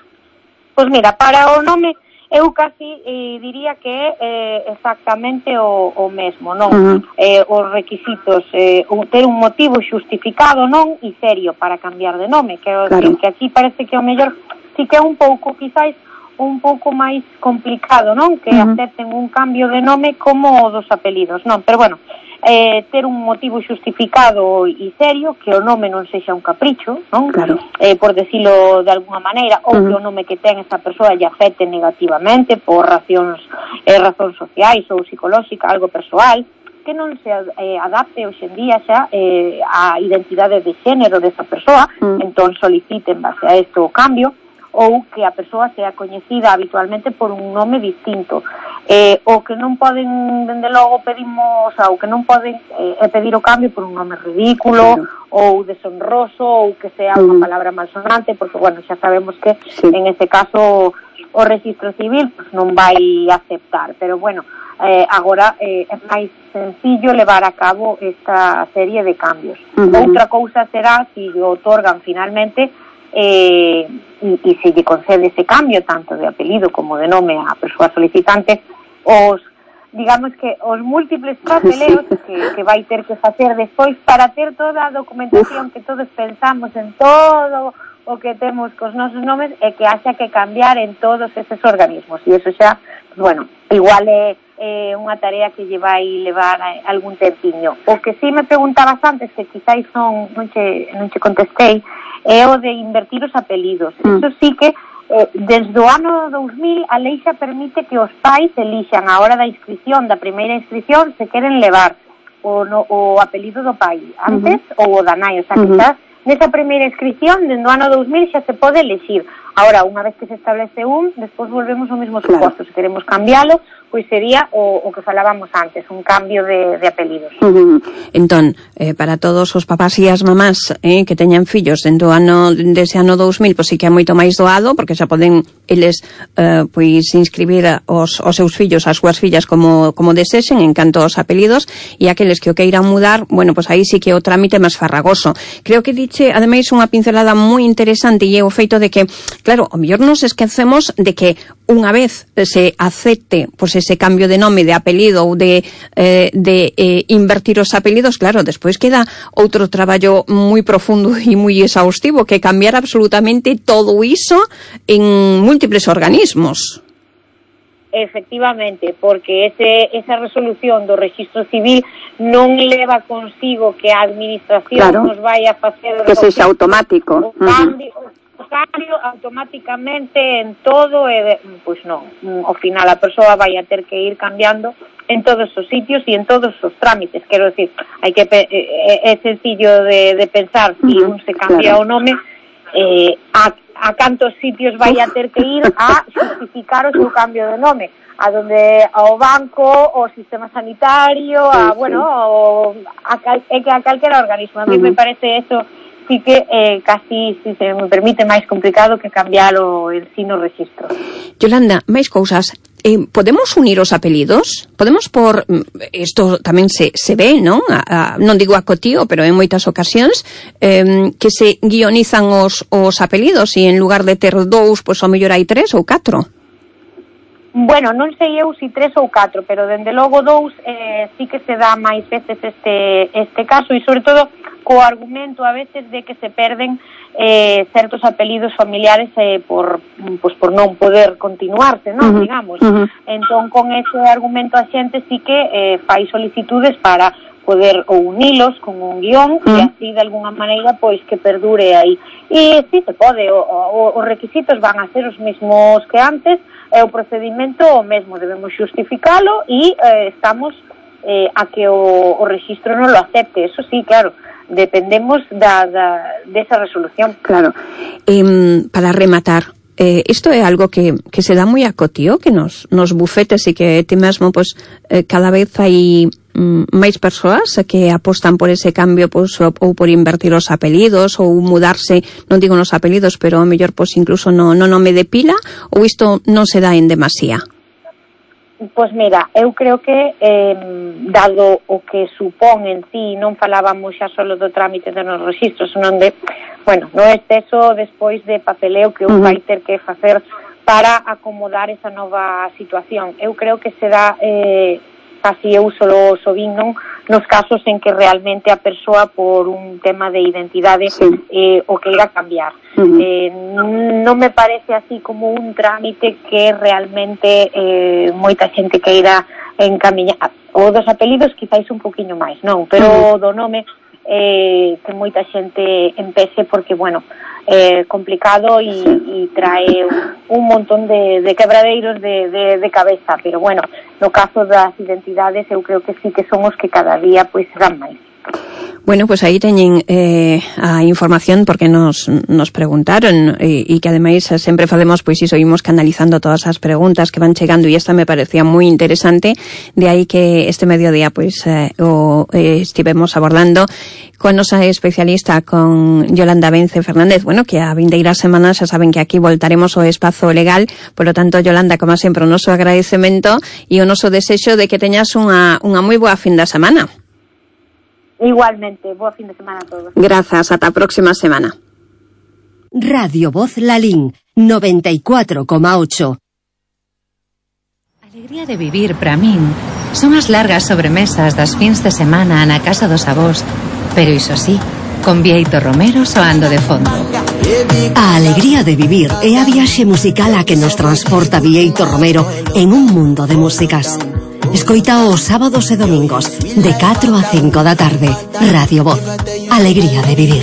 Pois mira, para o nome eu casi eh, diría que é eh, exactamente o, o mesmo, non? Uh-huh. Eh, os requisitos, eh, un, ter un motivo xustificado, non? E serio para cambiar de nome, quero claro. decir que aquí parece que o mellor sí que é un pouco, quizáis, un pouco máis complicado, non? Que uh-huh. acepten un cambio de nome como o dos apelidos, non? Pero bueno, eh, ter un motivo xustificado e serio, que o nome non sexa un capricho, non? Claro. Eh, por decirlo de alguna maneira, ou uh-huh. que o nome que ten esa persoa lle afecte negativamente por razóns, eh, razóns sociais ou psicolóxica, algo persoal, que non se eh, adapte hoxe en día xa eh, a identidade de xénero desa persoa, uh-huh. entón soliciten base a isto o cambio, ou que a persoa sea coñecida habitualmente por un nome distinto. Eh, o que non poden, dende logo, pedimos, ou que non poden eh, pedir o cambio por un nome ridículo, claro. ou deshonroso, ou que sea unha palabra malsonante, porque, bueno, xa sabemos que sí. en ese caso o Rexistro Civil pues, non vai aceptar. Pero, bueno, eh, agora eh, é máis sencillo levar a cabo esta serie de cambios. Uh-huh. Outra cousa será si o otorgan finalmente eh, e, e se lle concede ese cambio tanto de apelido como de nome á persoa solicitante, os digamos que os múltiples papeleos que, que vai ter que facer despois para ter toda a documentación que todos pensamos en todo o que temos cos nosos nomes e que haxa que cambiar en todos eses organismos, e eso xa, bueno, igual é eh, unha tarea que lle vai levar a, algún tempiño. O que sí me preguntabas antes, que quizáis non, non, che, non che contestei, é o de invertir os apelidos. Mm. Eso sí que, eh, desde o ano dous mil, a lei xa permite que os pais elixan a hora da inscripción, da primeira inscripción, se queren levar o, no, o apelido do pai antes uh-huh. ou o da nai, o sea, uh-huh. quizás nesa primeira inscripción, desde o ano dous mil, xa se pode elixir. Ahora, unha vez que se establece un, despois volvemos ao mesmo suposto. Claro. Se queremos cambialo, pois sería o, o que falábamos antes, un cambio de, de apelidos. Uh-huh. Entón, eh, para todos os papás e as mamás eh, que teñan fillos dentro do ano, dese ano dous mil, pois sí que é moito máis doado, porque xa poden eles eh, pois inscribir os, os seus fillos, as súas fillas como, como desexen en canto aos apelidos, e aqueles que o queiran mudar, bueno, pois aí sí que o trámite é máis farragoso. Creo que diche, ademais, unha pincelada moi interesante, e é o feito de que, claro, o mellor nos esquecemos de que unha vez se acepte pois ese cambio de nome, de apelido ou de, eh, de eh, invertir os apelidos, claro, despois queda outro traballo moi profundo e moi exhaustivo, que cambiar absolutamente todo iso en múltiples organismos. Efectivamente, porque ese, esa resolución do Rexistro Civil non leva consigo que a administración claro. nos vai a facer que sexa automático. O cambio, uh-huh. o cambio automáticamente en todo, e pois non, ao final a persoa vai a ter que ir cambiando en todos os sitios e en todos os trámites. Quero decir, hai que é, é sencillo de, de pensar si uh-huh. un se cambia claro. o nome, eh, a, a cantos sitios vai a ter que ir a justificar o seu cambio de nome, a donde ao banco, ao sistema sanitario, a, sí, bueno, sí. a, cal, a calquera organismo. A mí uh-huh. me parece eso sí que eh, casi, si se me permite, máis complicado que cambiar o ensino registro. Yolanda, máis cousas. Eh, ¿Podemos unir os apelidos? Podemos por... Isto tamén se, se ve, non? A, a, non digo a cotío, pero en moitas ocasións eh, que se guionizan os, os apelidos e en lugar de ter dous, pois ao mellor hai tres ou catro. Bueno, non sei eu si tres ou catro, pero dende logo dous eh, sí que se dá máis veces este, este caso e sobre todo co argumento a veces de que se perden eh, certos apelidos familiares eh, por, pues, por non poder continuarse, non? Uh-huh. Digamos. Uh-huh. Entón, con ese argumento a xente sí que eh, fai solicitudes para poder ou unilos con un guión uh-huh. e así de alguna maneira pois que perdure aí. E sí se pode, o, o, os requisitos van a ser os mesmos que antes, e o procedimento o mesmo, debemos xustificalo e eh, estamos eh, a que o, o registro non lo acepte. Eso sí, claro, dependemos da, da, desa resolución. Claro. Eh, para rematar, eh, isto é algo que, que se dá moi a cotío, que nos, nos bufetes e que ti mesmo, pues, eh, cada vez hai mm, máis persoas que apostan por ese cambio, pues, ou, ou por invertir os apelidos ou mudarse, non digo nos apelidos, pero a mellor pues, incluso no, no nome de pila, ou isto non se dá en demasía? Pois mira, eu creo que eh, dado o que supón en sí, non falábamos xa solo do trámite de nos registros, senón de, bueno, no exceso despois de papeleo que un vai ter que facer para acomodar esa nova situación. Eu creo que se dá eh, casi eu solo sobín, non? Nos casos en que realmente a persoa por un tema de identidade sí. eh, o queira cambiar. Uh-huh. Eh, non me parece así como un trámite que realmente eh, moita xente queira encamiñar. O dos apelidos quizáis un poquinho máis, non? Pero uh-huh. do nome eh, que moita xente empece porque, bueno, eh, complicado e, e trae un, un montón de, de quebradeiros de, de, de cabeza, pero bueno, no caso das identidades eu creo que sí que son os que cada día pois serán máis. Bueno, pues aí teñen eh, a información porque nos, nos preguntaron e, e que ademais sempre facemos pois iso, imos canalizando todas as preguntas que van chegando e esta me parecía moi interesante, de aí que este mediodía pois eh, o eh, estivemos abordando con nosa especialista, con Yolanda Vence Fernández. Bueno, que a vindeira semana xa saben que aquí voltaremos ao espazo legal, polo tanto, Yolanda, como sempre, o noso agradecemento e o noso desexo de que teñas unha, unha moi boa fin de semana. Igualmente, boa fin de semana a todos. Grazas, ata a próxima semana. Radio Voz Lalín, noventa y cuatro coma ocho. Alegría de vivir para min son as largas sobremesas das fins de semana na casa dos avós, pero iso sí, con Bieito Romero soando de fondo. A alegría de vivir é a viaxe musical a que nos transporta Bieito Romero en un mundo de músicas. Escoita os sábados e domingos de catro a cinco da tarde. Radio Voz, alegría de vivir.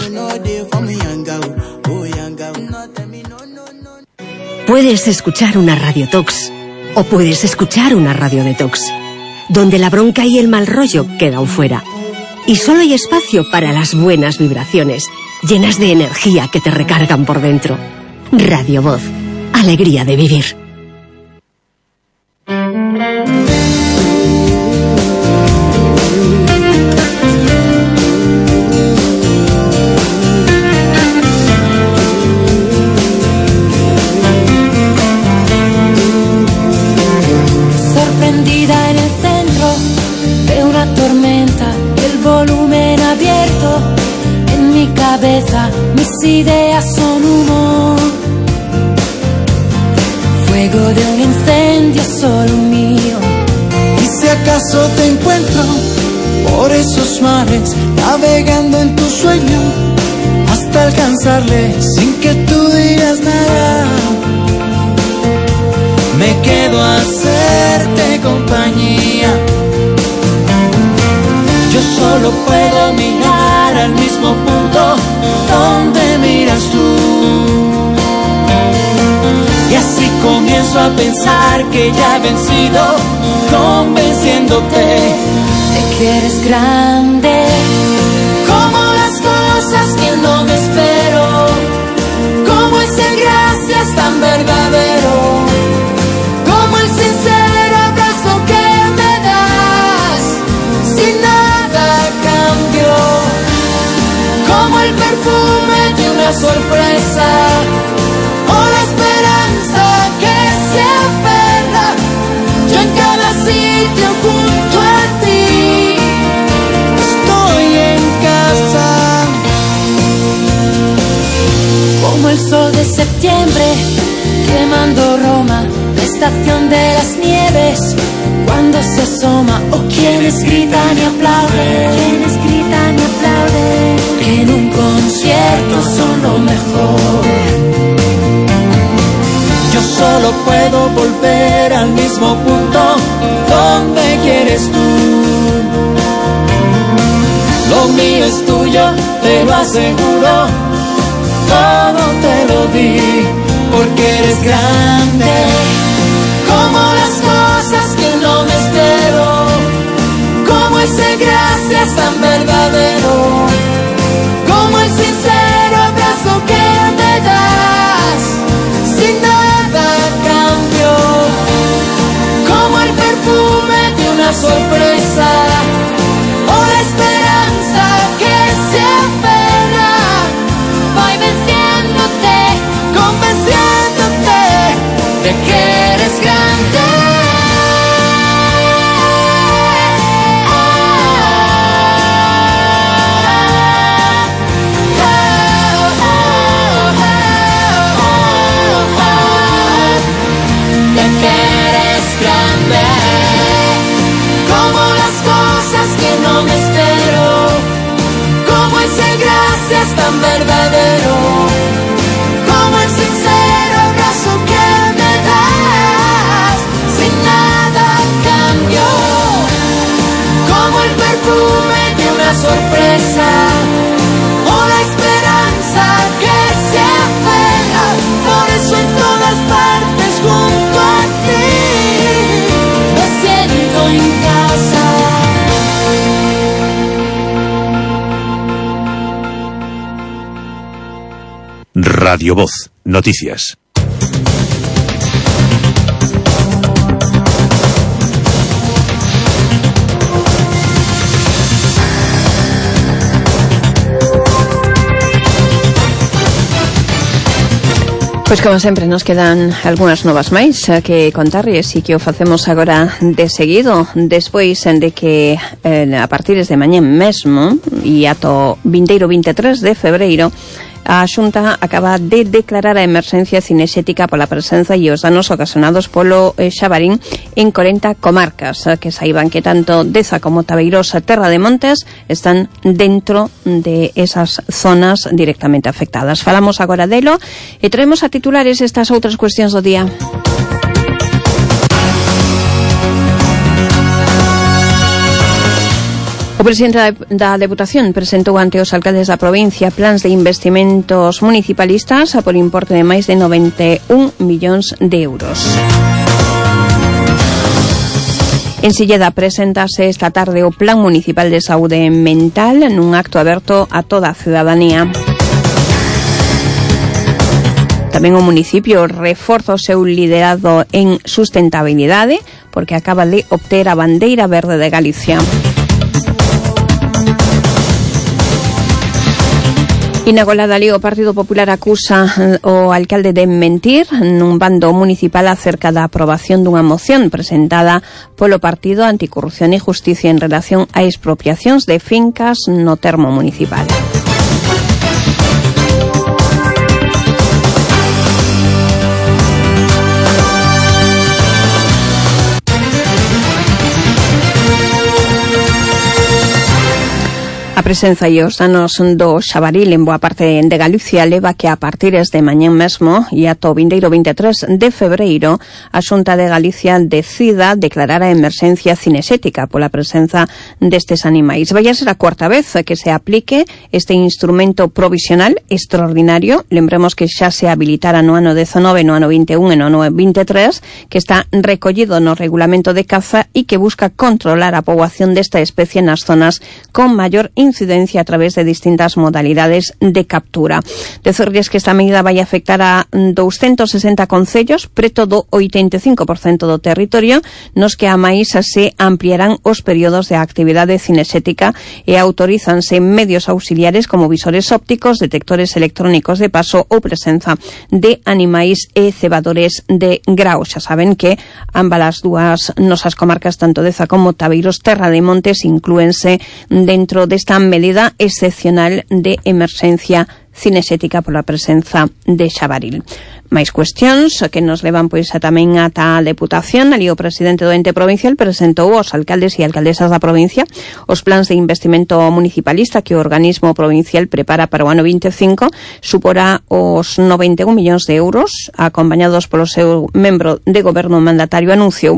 Puedes escuchar una Radio Tox o puedes escuchar una Radio Detox, donde la bronca y el mal rollo quedan fuera. Y solo hay espacio para las buenas vibraciones, llenas de energía que te recargan por dentro. Radio Voz, alegría de vivir. Sorprendida en el centro de una tormenta, el volumen abierto en mi cabeza, mis ideas son humo, fuego de un incendio solo mío. Y si acaso te encuentro por esos mares, navegando en tu sueño hasta alcanzarle sin que tú digas nada, me quedo a hacerte compañía. Yo solo puedo mirar al mismo punto donde miras tú, y así comienzo a pensar que ya he vencido, convenciéndote de que eres grande, como las cosas que no me espero, como ese gracias tan verdadero, como el sincero abrazo que me das sin nada a cambio, como el perfume de una sorpresa o la esperanza que se aferra Río Roma, la estación de las nieves, cuando se asoma, o quienes gritan y aplauden, quienes gritan y aplauden, que en un concierto son lo mejor. Yo solo puedo volver al mismo punto donde quieres tú. Lo mío es tuyo, te lo aseguro, todo te lo di, porque eres grande, como las cosas que no me espero, como ese gracias tan verdadero, como el sincero abrazo que me das, sin nada a cambio, como el perfume de una sorpresa, o la esperanza que se aferra, voy venciéndote, convenciéndote de que eres grande. De que eres grande, como las cosas que no me espero, como ese gracias tan verdadero, como el sincero abrazo que me das, sin nada a cambio, como el perfume de una sorpresa, o la esperanza que se aferra, por eso en todas partes junto a ti me siento en casa. Radio Voz, noticias. Pois como sempre nos quedan algunhas novas máis que contarles e que o facemos agora de seguido, despois de que eh, a partir de mañá mesmo e ato vindeiro vinte e tres de febreiro a Xunta acaba de declarar a emerxencia cinexética pola presenza e os danos ocasionados polo eh, xabarín en corenta comarcas, que saiban que tanto Deza como Tabeirosa, Terra de Montes están dentro de esas zonas directamente afectadas. Falamos agora delo e traemos a titulares estas outras cuestións do día. O presidente da Deputación presentou ante os alcaldes da provincia plans de investimentos municipalistas por importe de máis de noventa e un millóns de euros. En Silleda presentase esta tarde o Plan Municipal de Saúde Mental nun acto aberto a toda a ciudadanía. Tamén o municipio reforza o seu liderado en sustentabilidade porque acaba de obter a bandeira verde de Galicia. E na golada ali o Partido Popular acusa o alcalde de mentir nun bando municipal acerca da aprobación dunha moción presentada polo Partido Anticorrupción e Justicia en relación a expropiacións de fincas no termo municipal. A presenza e os danos do xabaril en boa parte de Galicia leva que a partir de mañá mesmo e ato vindeiro vinte e tres de febreiro a Xunta de Galicia decida declarar a emerxencia cinexética pola presenza destes animais. Vai a ser a cuarta vez que se aplique este instrumento provisional extraordinario. Lembremos que xa se habilitara no ano dezanove, no ano vinte e un e no ano vinte e tres, que está recollido no regulamento de caza e que busca controlar a poboación desta especie nas zonas con maior incidencia a través de distintas modalidades de captura. Decirles que esta medida vai afectar a doscientos sesenta concellos, preto do oitenta e cinco por cento do territorio, nos que a máis se ampliarán os períodos de actividade cinexética e autorízanse medios auxiliares como visores ópticos, detectores electrónicos de paso ou presenza de animais e cebadores de grao. Xa saben que ambas as dúas nosas comarcas, tanto Deza como Tabeiros, Terra de Montes, inclúense dentro desta medida excepcional de emerxencia cinexética pola presenza de Xabaril. máis cuestións que nos levan pois a tamén ata a Deputación. Ali o presidente do ente provincial presentou aos alcaldes e alcaldesas da provincia os plans de investimento municipalista que o organismo provincial prepara para o ano vinte e cinco, suporá os noventa e un millóns de euros, acompañados polo seu membro de goberno mandatario. Anunciou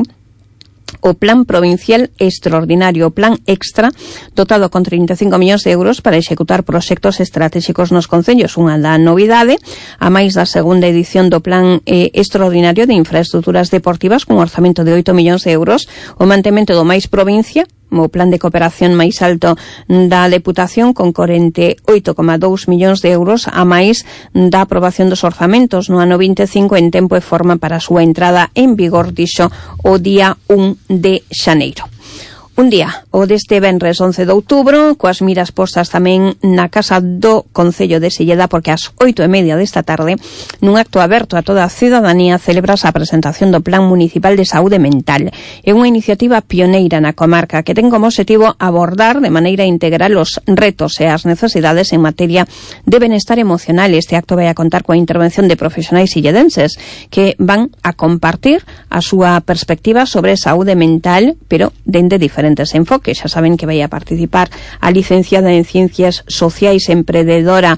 o Plan Provincial Extraordinario, o Plan Extra, dotado con trinta e cinco millóns de euros para executar proxectos estratégicos nos concellos. Unha da novidade, a máis da segunda edición do Plan eh, Extraordinario de Infraestructuras Deportivas, con un orzamento de oito millóns de euros, o mantemento do máis provincia, o plan de cooperación máis alto da Deputación, con corenta e oito coma dous millóns de euros, a máis da aprobación dos orzamentos no ano vinte e cinco en tempo e forma para a súa entrada en vigor, dixo, o día un de xaneiro. Un día, o deste venres once de outubro, coas miras postas tamén na Casa do Concello de Silleda, porque ás oito e media desta tarde, nun acto aberto a toda a cidadanía, celebras a presentación do Plan Municipal de Saúde Mental. É unha iniciativa pioneira na comarca que ten como objetivo abordar de maneira integral os retos e as necesidades en materia de benestar emocional. Este acto vai a contar coa intervención de profesionais silledenses que van a compartir a súa perspectiva sobre saúde mental, pero dende diferentes enfoques. Xa saben que vai a participar a licenciada en Ciencias Sociais emprendedora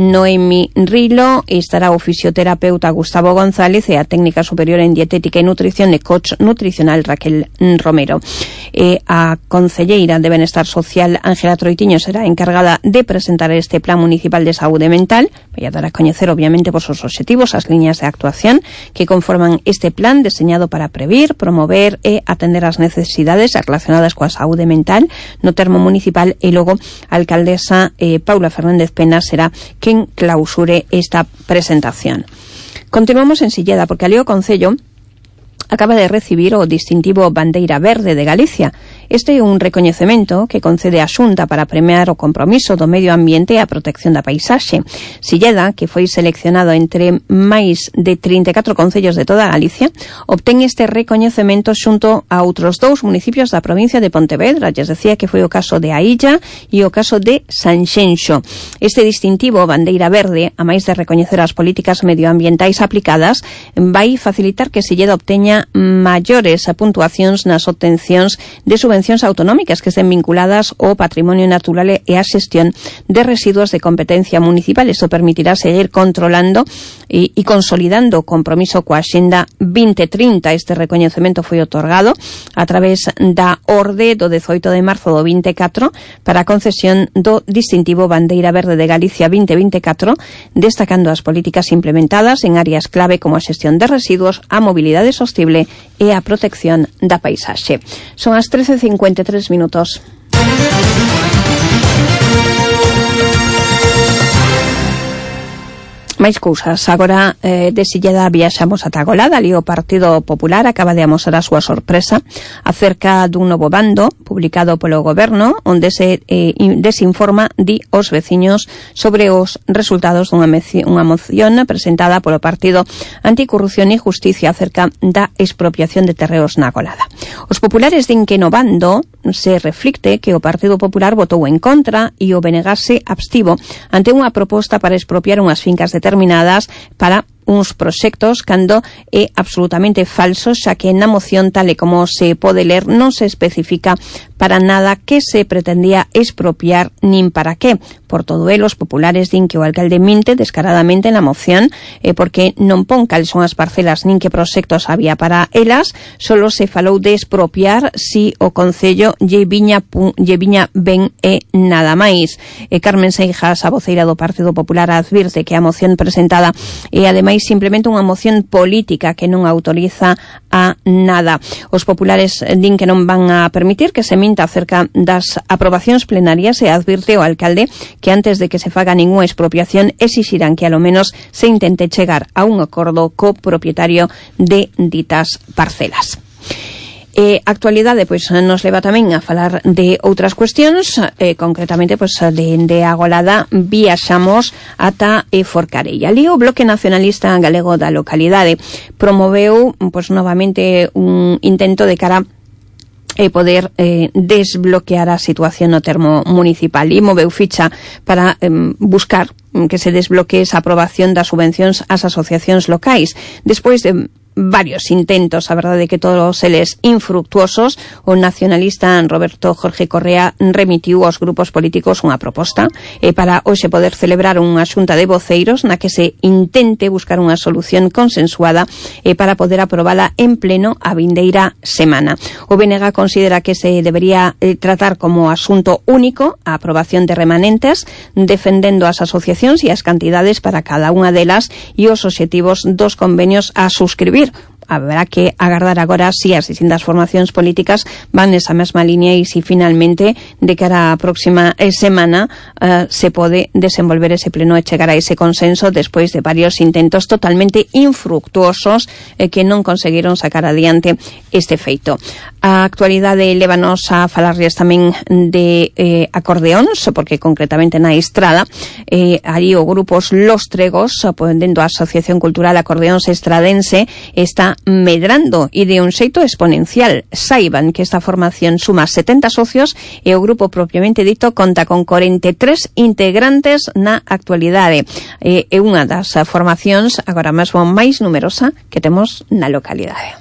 Noemi Rilo, e estará o fisioterapeuta Gustavo González e a técnica superior en dietética e nutrición e coach nutricional Raquel Romero. E a concelleira de Benestar Social Ángela Troitiño será encargada de presentar este Plan Municipal de Saúde Mental. Vai a dar a coñecer, obviamente, por seus obxectivos, as liñas de actuación que conforman este plan deseñado para previr, promover e atender as necesidades relacionadas coa saúde mental no termo municipal, e logo a alcaldesa eh, Paula Fernández Pena será quen clausure esta presentación. Continuamos en Silleda, porque ali o Concello acaba de recibir o distintivo Bandeira Verde de Galicia. Este é un recoñecemento que concede a Xunta para premiar o compromiso do medio ambiente e a protección da paisaxe. Silleda, que foi seleccionado entre máis de trinta e catro concellos de toda Galicia, obtén este recoñecemento xunto a outros dous municipios da provincia de Pontevedra. Lles decía que foi o caso de Ailla e o caso de Sanxenxo. Este distintivo Bandeira Verde, a máis de recoñecer as políticas medioambientais aplicadas, vai facilitar que Silleda obteña maiores puntuacións nas obtencións de subvencións autonómicas que estén vinculadas ao patrimonio natural e á xestión de residuos de competencia municipal. Isto permitirá seguir controlando e, e consolidando o compromiso coa Axenda vinte trinta. Este recoñecemento foi otorgado a través da orde do dezoito de marzo do vinte e catro para a concesión do distintivo Bandeira Verde de Galicia vinte vinte e catro, destacando as políticas implementadas en áreas clave como a xestión de residuos, a mobilidade sostible e a protección da paisaxe. Son as trece e cincuenta e tres minutos. Máis cousas. Agora eh, de Silleda viaxamos ata Golada. Ali o Partido Popular acaba de amosar a súa sorpresa acerca dun novo bando publicado polo goberno, onde se eh, desinforma di os veciños sobre os resultados dunha, unha moción presentada polo Partido Anticorrupción e Justicia acerca da expropiación de terreos na Golada. Os populares din que no bando se reflicte que o Partido Popular votou en contra e o B N G se abstivo ante unha proposta para expropiar unhas fincas de determinadas para uns proxectos, cando é absolutamente falso, xa que na moción, tal e como se pode ler, non se especifica para nada que se pretendía expropiar nin para qué. Por todo elo, os populares din que o alcalde minte descaradamente na moción, eh, porque non pon cal son as parcelas nin que proxectos había para elas, solo se falou de expropiar si o Concello lle viña, lle viña ben e nada máis. E Carmen Seijas, a voceira do Partido Popular, advirte que a moción presentada é ademais simplemente unha moción política que non autoriza a nada. Os populares din que non van a permitir que se minta acerca das aprobacións plenarias e advirte o alcalde que antes de que se faga ninguna expropiación exixirán que a lo menos se intente chegar a un acordo co propietario de ditas parcelas. E a actualidade pois nos leva tamén a falar de outras cuestións, eh, concretamente pois de, de a Golada viaxamos ata e Forcarei. Ali o Bloque Nacionalista Galego da localidade promoveu pois novamente un intento de cara e poder eh, desbloquear a situación no termo municipal, e moveu ficha para eh, buscar que se desbloquee esa aprobación das subvencións ás asociacións locais. Despois de varios intentos, a verdade que todos eles infructuosos, o nacionalista Roberto Jorge Correa remitiu aos grupos políticos unha proposta eh, para hoxe poder celebrar unha xunta de voceiros na que se intente buscar unha solución consensuada eh, para poder aprobala en pleno a vindeira semana. O B N G considera que se debería eh, tratar como asunto único a aprobación de remanentes, defendendo as asociacións e as cantidades para cada unha delas e os obxectivos dos convenios a suscribir. Habrá que agardar agora si as distintas formacións políticas van nesa mesma línea e si finalmente de cara á próxima eh, semana eh, se pode desenvolver ese pleno e chegar a ese consenso despois de varios intentos totalmente infructuosos eh, que non conseguiron sacar adiante este feito. A actualidade lévanos a falarles tamén de eh, acordeóns, porque concretamente na Estrada eh, ali o grupos Los Tregos, dentro da Asociación Cultural Acordeóns Estradense, está medrando e de un xeito exponencial. Saiban que esta formación suma setenta socios e o grupo propiamente dito conta con cuarenta e tres integrantes na actualidade. É eh, unha das formacións agora mesmo máis numerosa que temos na localidade.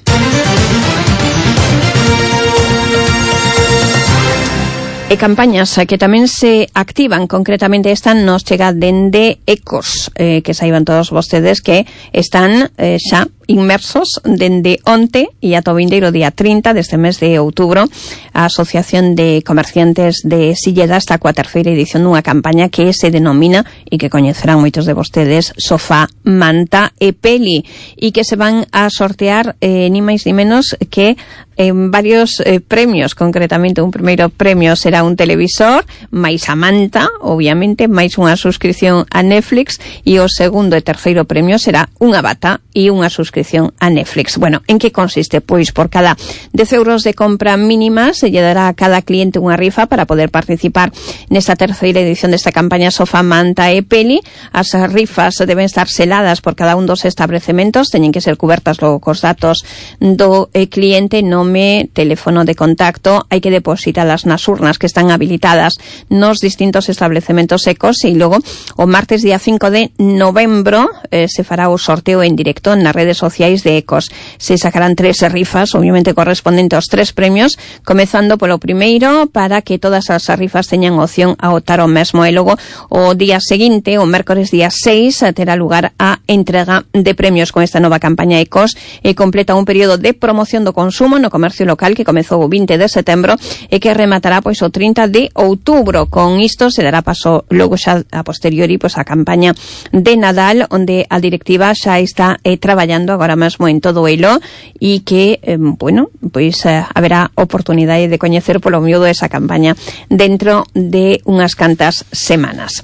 E campañas que tamén se activan, concretamente esta nos chega dende Ecos, eh, que saiban todos vostedes que están eh, xa inmersos dende onte e ata o vindeiro día trinta deste mes de outubro. A Asociación de Comerciantes de Silleda está coa terceira edición dunha campaña que se denomina, e que coñecerán moitos de vostedes, Sofá, Manta e Peli, e que se van a sortear eh, ni máis ni menos que en varios eh, premios. Concretamente un primeiro premio será un televisor, máis a manta, obviamente, máis unha suscripción a Netflix, e o segundo e terceiro premio será unha bata e unha suscripción a Netflix. Bueno, en que consiste? Pois por cada dez euros de compra mínima se lle dará a cada cliente unha rifa para poder participar nesta terceira edición desta campaña Sofá, Manta e Peli. As rifas deben estar seladas por cada un dos establecementos, teñen que ser cubertas logo cos datos do eh, cliente, nome, teléfono de contacto, hai que depositalas nas urnas que están habilitadas nos distintos establecementos Ecos, e logo o martes día cinco de novembro eh, se fará o sorteo en directo nas redes sociais de Ecos. Se sacarán tres rifas, obviamente correspondente aos tres premios, comezando polo primeiro para que todas as rifas teñan opción a votar o mesmo, e logo o día seguinte, o mércores día seis, terá lugar a entrega de premios con esta nova campaña Ecos, e completa un período de promoción do consumo no comercio local que comezou o vinte de setembro e que rematará pois o trinta de outubro. Con isto se dará paso logo xa a posteriori pois a campaña de Nadal, onde a directiva xa está eh, traballando agora mesmo en todo elo, e que, eh, bueno, pois eh, haberá oportunidade de coñecer polo miúdo esa campaña dentro de unhas cantas semanas.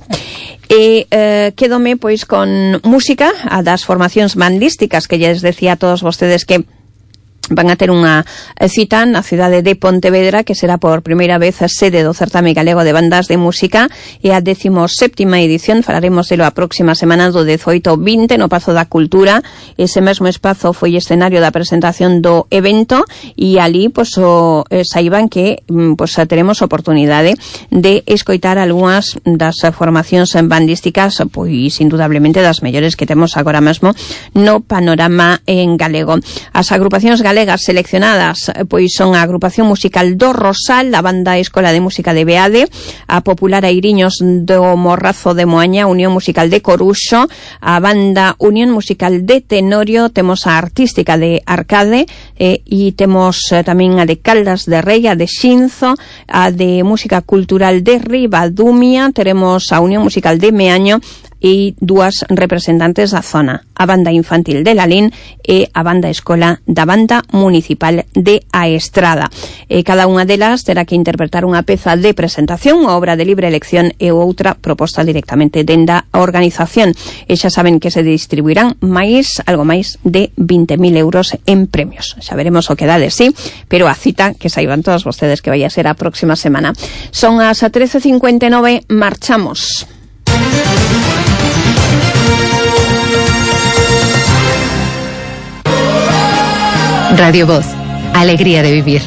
E eh, quedome pois con música, a das formacións bandísticas que lles decía a todos vostedes que van a ter unha cita na cidade de Pontevedra, que será por primeira vez a sede do certame galego de bandas de música, e a décimo séptima edición. Falaremos delo a próxima semana do dezoito ao vinte no Pazo da Cultura. Ese mesmo espazo foi escenario da presentación do evento, e ali pois o, eh, saiban que pois teremos oportunidade de escoitar algunhas das formacións bandísticas, pois indudablemente das mellores que temos agora mesmo no panorama en galego. As agrupacións galegas seleccionadas pois son a agrupación musical do Rosal, a banda Escola de Música de Beade, a popular Airiños do Morrazo de Moaña, a Unión Musical de Coruxo, a banda Unión Musical de Tenorio, temos a Artística de Arcade, eh, e temos eh, tamén a de Caldas de Rei, a de Xinzo, a de Música Cultural de Ribadumia, teremos a Unión Musical de Meaño e dúas representantes da zona, a banda infantil de Lalín e a banda escola da banda municipal de A Estrada. E cada unha delas terá que interpretar unha peza de presentación, unha obra de libre elección e outra proposta directamente denda a organización. E xa saben que se distribuirán máis, algo máis de vinte mil euros en premios. Xa veremos o que dá de sí, pero a cita, que saiban todos vostedes que vai a ser a próxima semana. Son as trece cincuenta e nove, marchamos. Radio Voz, alegría de vivir.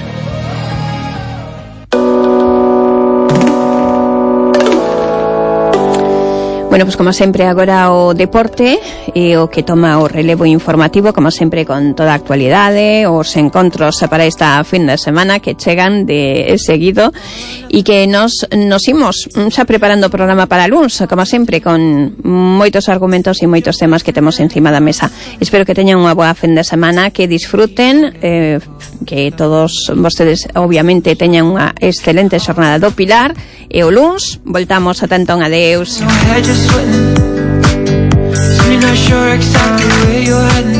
Bueno, pues como sempre agora o deporte e o que toma o relevo informativo, como sempre con toda a actualidade, os encontros para esta fin de semana que chegan de seguido e que nos, nos imos xa preparando o programa para luns, como sempre, con moitos argumentos e moitos temas que temos encima da mesa. Espero que teñan unha boa fin de semana, que disfruten, eh, que todos vostedes obviamente teñan unha excelente xornada do Pilar, e o luns voltamos a tantón. Adeus. You're not sure exactly where you're heading.